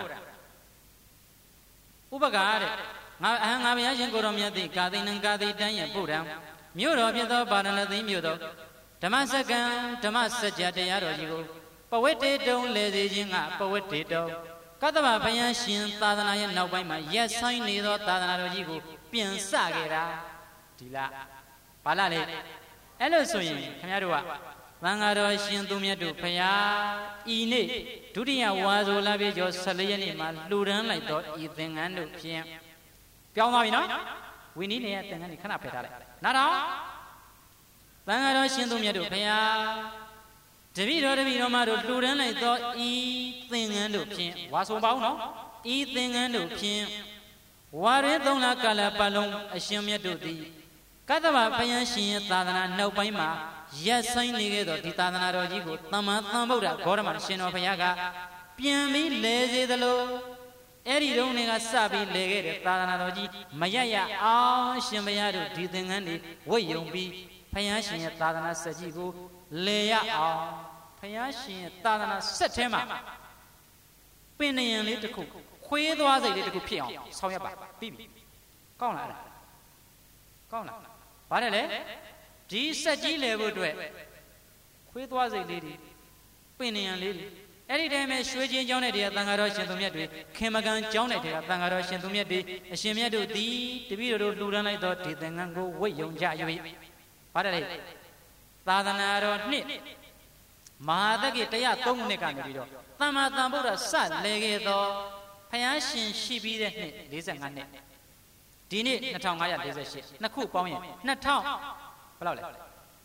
ဥပကာတဲ့ငါအဟံငါဘုရားရှင်ကိုတော်မြတ်သည်ကာသိဏံကာသိတန်းရဲ့ပို့တာမြို့တော်ဖြစ်သောပါဏလသိမြို့တော်ဓမ္မစကံဓမ္မစကြာတရားတော်ကြီးကိုပဝိတေတုံလေစေခြင်းကပဝိတေတုံကတ္တဗဘုရားရှင်သာသနာရဲ့နောက်ပိုင်းမှာရက်ဆိုင်နေသောသာသနာတော်ကြီးကိုပြန်စခဲ့တာဒီလားဘာလားလေအဲ့လိုဆိုရင်ခင်ဗျားတို့ကသံဃာတော်ရှင်သူမြတ်တို့ဘုရားဤနေ့ဒုတိယဝါဆိုလပြည့်ကျော်ဆယ်လေးရက်နေ့မှာလှူဒန်းလိုက်သောဤသင်္ကန်းတို့ဖြင့်ပြောင်းသွားပြီနော်ဝိနည်းနေရသင်္ကန်းကြီးခဏဖယ်ထားလိုက်နားတော့သံဃာတော်ရှင်သူမြတ်တို့ဘုရားတပည့်တော်တပည့်တော်မတို့လှူဒန်းလိုက်သောဤသင်္ကန်းတို့ဖြင့်ဝါဆိုပါဦးနော်ဤသင်္ကန်းတို့ဖြင့်ဝါရဲသုံးလကာလပတ်လုံးအရှင်မြတ်တို့သည်ကတ္တဗဘုရားရှင်ရဲ့သာသနာနောက်ပိုင်းမှာရက်ဆိုင်နေခဲ့သောဒီသာသနာတော်ကြီးကိုသမ္မာသမ္ဗုဒ္ဓဂေါရမရှင်တော်ဘုရားကပြန်ပြီးလဲစေသလိုအဲ့ဒီတုန်းကစပြီးလဲခဲ့တဲ့သာသနာတော်ကြီးမရရအောင်ရှင်ဘုရားတို့ဒီသင်္ကန်းတွေဝတ်ယုံပြီးဘုရားရှင်ရဲ့သာသနာစက်ကြီးကိုလေရအောင်ဘုရားရှင်ရဲ့သာသနာစက်ထဲမှာပင်နယံလေးတစ်ခုခွေးသွားစိတ်လေးတစ်ခုဖြစ်အောင်ဆောင်ရွက်ပါပြီးပြီကောင်းလားကောင်းလားဗါတယ်လေဒီစက်ကြီးလေဖို့အတွက်ခွေးသွားစိတ်လေးတွေပင်နယံလေးတွေအဲ့ဒီတည်းမဲ့ရွှေချင်းကျောင်းတဲ့တရားသံဃာတော်ရှင်သူမြတ်တွေခင်မကန်ကျောင်းတဲ့တရားသံဃာတော်ရှင်သူမြတ်တွေအရှင်မြတ်တို့သည်တပည့်တော်တို့လှူဒန်းလိုက်သောဒီသင်္ကန်းကိုဝတ်ယုံကြ၍ဗါတယ်လေသာသနာတော်နှစ်မဟာတက္ကိတရားသုံးနှစ်ကနေပြီးတော့သမ္မာသမ္ဗုဒ္ဓစလဲခဲ့သောဘုရားရှင်ရှိပြီးတဲ့နှစ်၄၅နှစ်ဒီနေ့၂၅၄၈နှစ်ခုပေါင်းရင်၂၀၀၀ဘယ်လောက်လဲ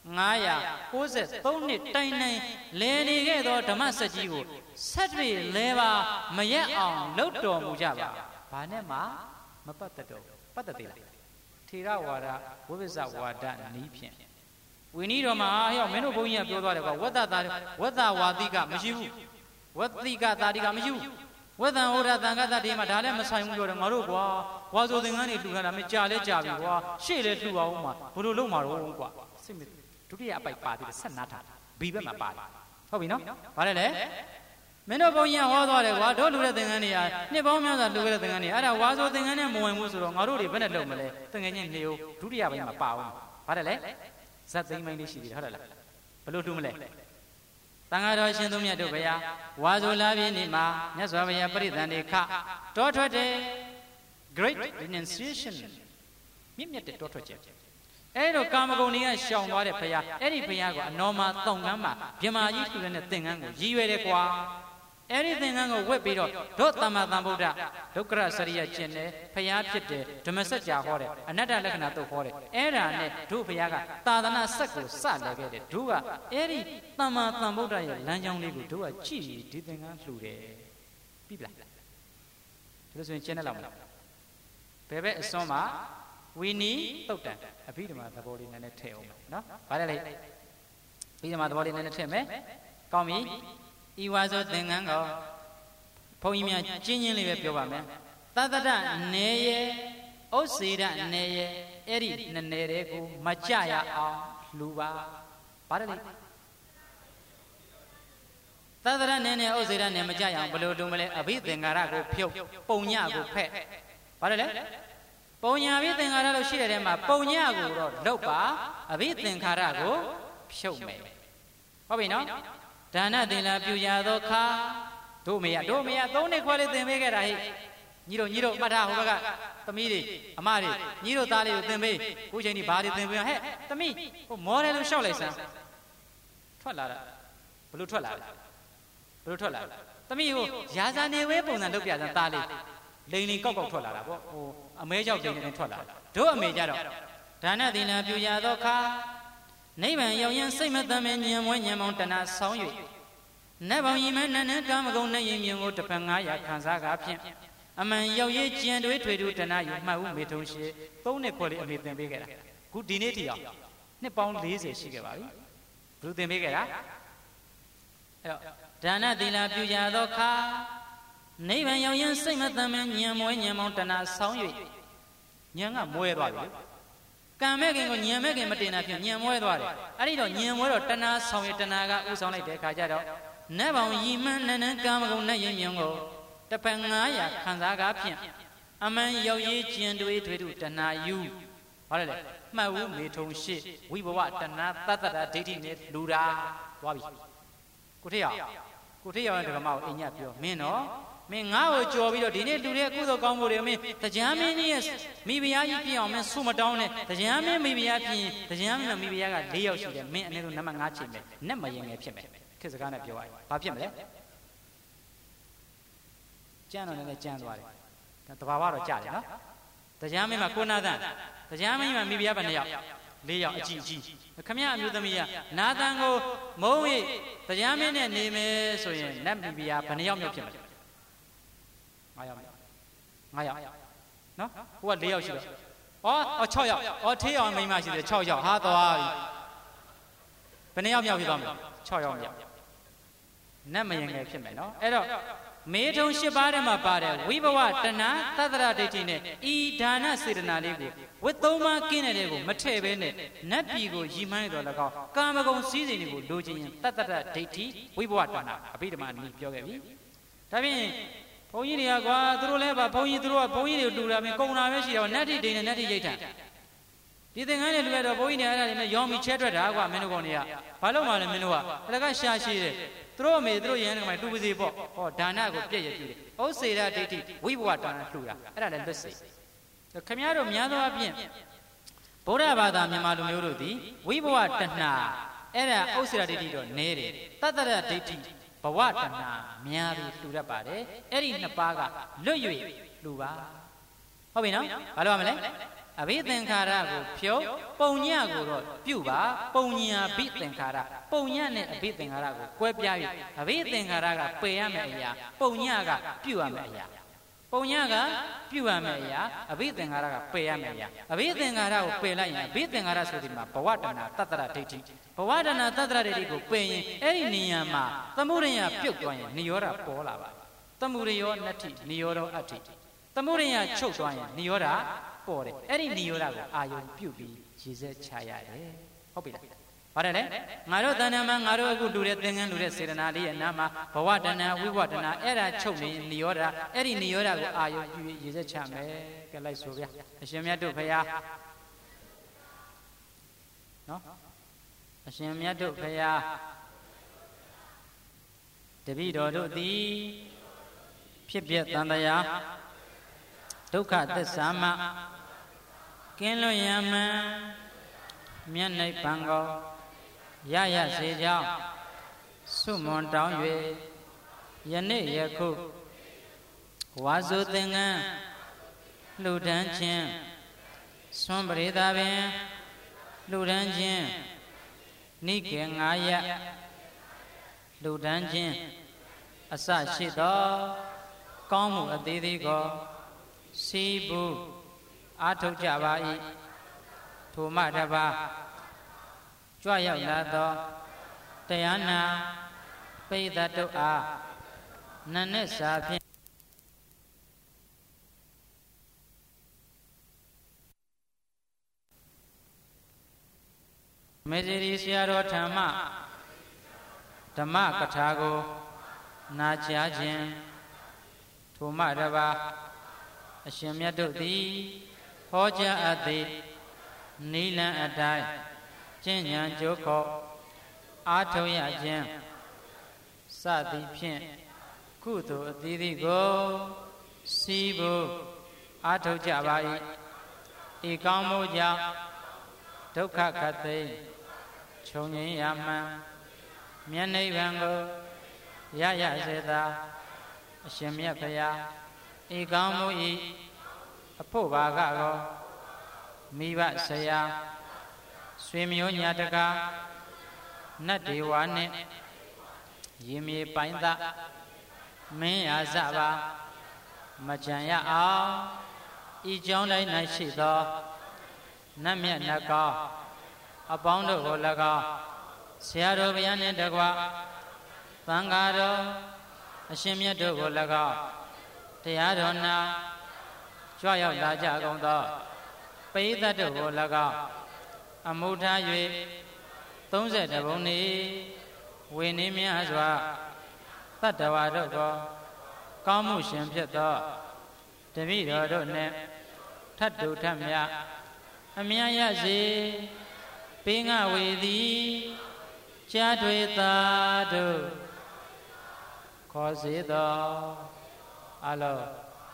ငါးရာကိုးဆယ်သုံးနှစ်တိုင်တိုင်လဲနေခဲ့သောဓမ္မစက်ကြီးကိုဆက်တွေလဲပါမရက်အောင်လှုပ်တော်မူကြပါဘာနဲ့မှမပတ်သက်တော့ပတ်သက်သေးလားထေရဝါဒဝိပဿဝါဒနီးဖြင့်ဝိနည်းတော်မှာဟဲ့မင်းတို့ဘုန်းကြီးကပြောသွားတယ်ကွာဝတ္တတာဝတ္တဝါတိကမရှိဘူးဝတ္တိကတာတိကမရှိဘူးဝတ္တံဟောတာတန်ခါတတိမှာဒါလည်းမဆိုင်ဘူးပြောတယ်ငါတို့ကွာဝါဆိုသင်္ကန်းတွေလှူထားတာမကြာလဲကြာပြီကွာရှေ့လဲလှူအောင်မှာဘယ်လိုလုပ်မှာတော့ကွာစိတ်မဒုတိယအပိုက်ပါသေးတယ်ဆက်နားထားဘီဘက်မှာပါတယ်ဟုတ်ပြီနော်ဘာလဲလဲမင်းတို့ဘုန်းကြီးဟောသွားတယ်ကွာတို့လူတဲ့သင်္ကန်းတွေကနှစ်ပေါင်းများစွာလူခဲ့တဲ့သင်္ကန်းတွေအဲ့ဒါဝါဆိုသင်္ကန်းနဲ့မဝင်ဘူးဆိုတော့ငါတို့တွေဘယ်နဲ့လုပ်မလဲသင်္ကန်းချင်းနေဦးဒုတိယပိုင်းမှာပါအောင်ဘာလဲလဲဇတ်သိမ်းပိုင်းလေးရှိသေးတယ်ဟုတ်တယ်လားဘယ်လိုလှူမလဲတန်ဃာတော်ရှင်သူမြတ်တို့ဗျာဝါဆိုလာပြည့်နေ့မှာမြတ်စွာဘုရားပရိသန္တိခတောထွက်တယ် great renunciation မြင့်မြတ်တဲ့တောထွက်ချက်အဲ့တော့ကာမဂုဏ်တွေကရှောင်သွားတဲ့ဘုရားအဲ့ဒီဘုရားကအနောမာတောင်ကမ်းမှာဗြဟ္မာကြီးထူတဲ့သင်္ကန်းကိုရည်ရွယ်တယ်ကွာအဲ့ဒီသင်္ကန်းကိုဝတ်ပြီးတော့တို့သမ္မာသမ္ဗုဒ္ဓဒုက္ခရစရိယကျင့်တယ်ဘုရားဖြစ်တယ်ဓမ္မစကြာဟောတယ်အနတ္တလက္ခဏာတုတ်ဟောတယ်အဲ့ဒါနဲ့တို့ဘုရားကသာသနာဆက်ကိုစလဲခဲ့တယ်တို့ကအဲ့ဒီသမ္မာသမ္ဗုဒ္ဓရဲ့လမ်းကြောင်းလေးကိုတို့ကကြည့်ပြီးဒီသင်္ကန်းလှူတယ်ပြီလားဒီလိုဆိုရင်ကျင့်တယ်လားမလားဘယ်ဘက်အစွန်းမှာဝီနီတုတ်တန်အဘိဓမ္မာသဘောလေးနည်းနည်းထည့်အောင်နော်ဗါတယ်လေအဘိဓမ္မာသဘောလေးနည်းနည်းထည့်မယ်ကောင်းပြီဤဝါဆိုသင်္ကန်းကိုဘုန်းကြီးများကျင်းချင်းလေးပဲပြောပါမယ်သတ္တရနေရေဥစ္စေရနေရေအဲ့ဒီနှစ်နယ်တွေကိုမကြရအောင်လှူပါဗါတယ်လေသတ္တရနေနဲ့ဥစ္စေရနေမကြရအောင်ဘယ်လိုလှူမလဲအဘိသင်္ကာရကိုဖြုတ်ပုံညကိုဖက်ဗါတယ်လေပုံညာအဘိသင်္ခါရလို့ရှိတဲ့ထဲမှာပုံညာကိုတော့လုတ်ပါအဘိသင်္ခါရကိုဖြုတ်မယ်ဟုတ်ပြီနော်ဒါနသင်္လာပြုရသောခါတို့မေရတို့မေရသုံးနှစ်ခွဲလေးသင်ပေးခဲ့တာဟိညီတို့ညီတို့မှတ်ထားဟိုဘက်ကသမီးတွေအမတွေညီတို့သားလေးကိုသင်ပေးခုချိန်ဒီဘာတွေသင်ပေးဟဲ့သမီးဟိုမောတယ်လို့ရှောက်လိုက်စမ်းထွက်လာတာဘလို့ထွက်လာလဲဘလို့ထွက်လာလဲသမီးဟိုရာဇာနေဝဲပုံစံလုပ်ပြစမ်းသားလေးလိန်လိန်ကောက်ကောက်ထွက်လာတာပေါ့ဟိုအမဲကြောက်လိန်လိန်ထွက်လာတို့အမေကြတော့ဒါနသီလပြုရသောခါနိဗ္ဗာန်ရောက်ရင်စိတ်မတမ်းမဲ့ဉာဏ်မွဲဉာဏ်မောင်းတဏှာဆောင်း၍နတ်ပေါင်းရင်မဲ့နတ်နန်းကာမဂုဏ်နဲ့ရင်မြုံကိုတစ်ဖက်ငါးရာခံစားကားဖြင့်အမှန်ရောက်ရေးကြံတွေးထွေထူတဏှာယူမှတ်ဦးမေထုံရှိသုံးနှစ်ခွဲလေးအမေသင်ပေးခဲ့တာခုဒီနေ့ထိအောင်နှစ်ပေါင်း၄၀ရှိခဲ့ပါပြီဘယ်လိုသင်ပေးခဲ့တာအဲ့တော့ဒါနသီလပြုရသောခါနိဗ္ဗာန်ရောက်ရင်စိတ်မတမ်းမဲ့ဉာဏ်မွဲဉာဏ်မောင်းတဏှာဆောင်း၍ဉာဏ်ကမွဲသွားပြီကံမဲ့ခင်ကိုဉာဏ်မဲ့ခင်မတင်တာဖြင့်ဉာဏ်မွဲသွားတယ်အဲ့ဒီတော့ဉာဏ်မွဲတော့တဏှာဆောင်ရတဏှာကဥဆောင်လိုက်တဲ့အခါကျတော့နတ်ပေါင်းရီမန်းနန်းနန်းကာမဂုဏ်နဲ့ရင်မြုံကိုတစ်ဖက်ငါးရာခံစားကားဖြင့်အမှန်ရောက်ရေးကျင်တွေးထွေးထုတဏှာယူဟောတယ်လေမှတ်ဦးမေထုံရှိဝိဘဝတဏှာတတ္တရာဒိဋ္ဌိနဲ့လူတာသွားပြီကိုထေရကိုထေရရဲ့ဓမ္မကိုအညပြောမင်းတော့မင်းငါ့ကိုကြော်ပြီးတော့ဒီနေ့လူတွေအကုသိုလ်ကောင်းမှုတွေမင်းတရားမင်းကြီးရဲ့မိဖုရားကြီးပြင်အောင်မင်းဆုမတောင်းနဲ့တရားမင်းမိဖုရားပြင်တရားမင်းမိဖုရားက၄ယောက်ရှိတယ်မင်းအနည်းဆုံးနံပါတ်၅ချိန်မယ်နဲ့မရင်ငယ်ဖြစ်မယ်ခေတ်စကားနဲ့ပြောရရင်ဘာဖြစ်မလဲကြမ်းတော့လည်းကြမ်းသွားတယ်ဒါတဘာဝတော့ကြတယ်နော်တရားမင်းမှာကိုနာသန်တရားမင်းမှာမိဖုရားဘယ်နှယောက်၄ယောက်အကြည့်အကြည့်ခမရအမျိုးသမီးကနာသန်ကိုမုံ၍တရားမင်းနဲ့နေမယ်ဆိုရင်နတ်မိဖုရားဘယ်နှယောက်မြောက်ဖြစ်မလဲငါးယောက်ငါးယောက်နော်ဟိုက၄ယောက်ရှိတော့ဩဩ၆ယောက်ဩထေးအောင်မိန်းမရှိတယ်၆ယောက်ဟာသွားပြီဘယ်နှယောက်မြောက်ဖြစ်သွားမလဲ၆ယောက်မြောက်နတ်မယင်ငယ်ဖြစ်မယ်နော်အဲ့တော့မေထုံ၈ပါးထဲမှာပါတယ်ဝိဘဝတဏှာသတ္တရဒိဋ္ဌိနဲ့ဤဒါနစေတနာလေးကိုဝတ်သုံးပါးကင်းတဲ့ကိုမထည့်ဘဲနဲ့နတ်ပြည်ကိုရည်မှန်းတော်၎င်းကာမဂုဏ်စည်းစိမ်တွေကိုလိုချင်ရင်သတ္တရဒိဋ္ဌိဝိဘဝတဏှာအဘိဓမ္မာနည်းပြောခဲ့ပြီဒါဖြင့်ဘုန်းကြီးတွေကကွာသူတို့လည်းပါဘုန်းကြီးသူတို့ကဘုန်းကြီးတွေတူတာပဲကုံတာပဲရှိတော့နတ်တိဒိန်နဲ့နတ်တိရိတ်ထံဒီသင်္ကန်းတွေလူရတော့ဘုန်းကြီးတွေအဲ့ဒါတွေနဲ့ရောင်မီချဲထွက်တာကွာမင်းတို့ကောင်တွေကဘာလို့မှလဲမင်းတို့ကအလကရှာရှိတယ်သူတို့အမေသူတို့ရဟန်းကမှတူပါစေပေါ့ဟောဒါနကိုပြည့်ရပြုတယ်ဥစ္စေရဒိဋ္ဌိဝိဘဝတဏှာလှူတာအဲ့ဒါလည်းလွတ်စေခင်ဗျားတို့များသောအားဖြင့်ဗုဒ္ဓဘာသာမြန်မာလူမျိုးတို့သည်ဝိဘဝတဏှာအဲ့ဒါဥစ္စေရဒိဋ္ဌိတော့နည်းတယ်တတ္တရဒိဋ္ဌိဘဝတဏှာများပြီးလှူတတ်ပါတယ်အဲ့ဒီနှစ်ပါးကလွတ်၍လှူပါဟုတ်ပြီနော်ဘာလို့ရမလဲအဘိသင်္ခါရကိုဖြုတ်ပုံညကိုတော့ပြုပါပုံညာဘိသင်္ခါရပုံညနဲ့အဘိသင်္ခါရကိုကွဲပြား၍အဘိသင်္ခါရကပယ်ရမယ့်အရာပုံညကပြုရမယ့်အရာပုံညကပြုရမယ့်အရာအဘိသင်္ခါရကပယ်ရမယ့်အရာအဘိသင်္ခါရကိုပယ်လိုက်ရင်အဘိသင်္ခါရဆိုဒီမှာဘဝတဏတတ္တရဒိဋ္ဌိဘဝတဏတတ္တရဒိဋ္ဌိကိုပယ်ရင်အဲ့ဒီနေရာမှာသမုဒယပြုတ်သွားရင်နိရောဓပေါ်လာပါသမုဒယောနတ္ထိနိရောဓအတ္ထိသမုဒယချုပ်သွားရင်နိရောဓပေါ်တယ်အဲ့ဒီနိရောဓကိုအာယုံပြုတ်ပြီးရည်စက်ချရတယ်ဟုတ်ပြီလားပါတယ်လေငါတို့တဏ္ဍာမှာငါတို့အခုလူတဲ့သင်္ကန်းလူတဲ့စေတနာလေးရဲ့နာမှာဘဝတဏ္ဍာဝိဘဝတဏ္ဍာအဲ့ဒါချုပ်နေနိရောဓအဲ့ဒီနိရောဓကိုအာယုံပြုပြီးရည်စက်ချမယ်ကဲလိုက်ဆိုဗျာအရှင်မြတ်တို့ဖရာနော်အရှင်မြတ်တို့ဖရာတပည့်တော်တို့သည်ဖြစ်ပြတန်တရားဒုက္ခသစ္စာမှကင်းလွတ်ရမှန်မြတ်နိဗ္ဗာန်ကိုရရစေကြောင်းဆုမွန်တောင်း၍ယနေ့ယခုဝါစုသင်္ကန်းလှူဒန်းခြင်းဆွမ်းပရိသာပင်လှူဒန်းခြင်းနိကေငါးရပ်လှူဒန်းခြင်းအစရှိသောကောင်းမှုအသေးသေးကိုစီးပူအားထုတ်ကြပါ၏ထိုမှတပါးကြွရောက်လာသောတရားနာပိဋကတို့အားနတ်နဲ့စာဖြင့်မေဇရီဆရာတော်ဓမ္မဓမ္မကထာကိုနာကြားခြင်းထိုမှတပါးအရှင်မြတ်တို့သည်ဟောကြားအပ်သည်နိလန်အတိုင်းကျင့်ဉာဏ်ကြိုးခေါ်အားထုတ်ရခြင်းစသည်ဖြင့်ကုသိုလ်အသီးသီးကိုစီးဖို့အားထုတ်ကြပါ၏ဤကောင်းမှုကြောင့်ဒုက္ခခတ်သိမ်းချုပ်ငြိမ်းရမှန်မြတ်နိဗ္ဗာန်ကိုရရစေသာအရှင်မြတ်ဖရာဤကောင်းမှုဤအဖို့ဘာကကောမိဘဆရာဆွေမျိုးညာတကာနတ်ဒေဝနှင့်ရေမြေပိုင်းသားမင်းရာဇပါမကြံရအောင်ဤကြောင်းတိုင်း၌ရှိသောနတ်မြတ်နတ်ကောင်းအပေါင်းတို့ကို၎င်းဆရာတော်ဘုရားနှင့်တကွသံဃာတော်အရှင်မြတ်တို့ကို၎င်းတရားတော်နာကြွရောက်လာကြကုန်သောပိဋကတို့ကို၎င်းအမှုထား၍သုံးဆယ်တဘုံနေဝေနေမြတ်စွာတတ္တဝါတို့ကိုကောင်းမှုရှင်ဖြစ်သောတပည့်တော်တို့နှင့်ထတ်တူထတ်မြအမြတ်ရစေပိငဝေသည်ကြားထွေသာတို့ခေါ်စေသောအလော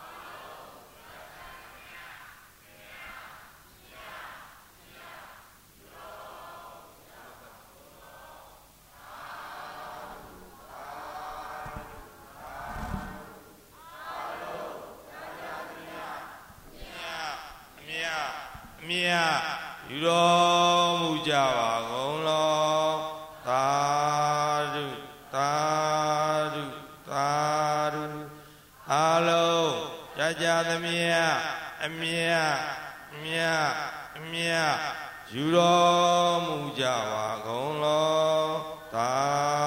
မြတ်ယူတော်မူကြပါကုန်လောသာဓုသာဓုသာဓုအလုံးကြကြသမျှအမြတ်မြတ်မြတ်ယူတော်မူကြပါကုန်လောသာ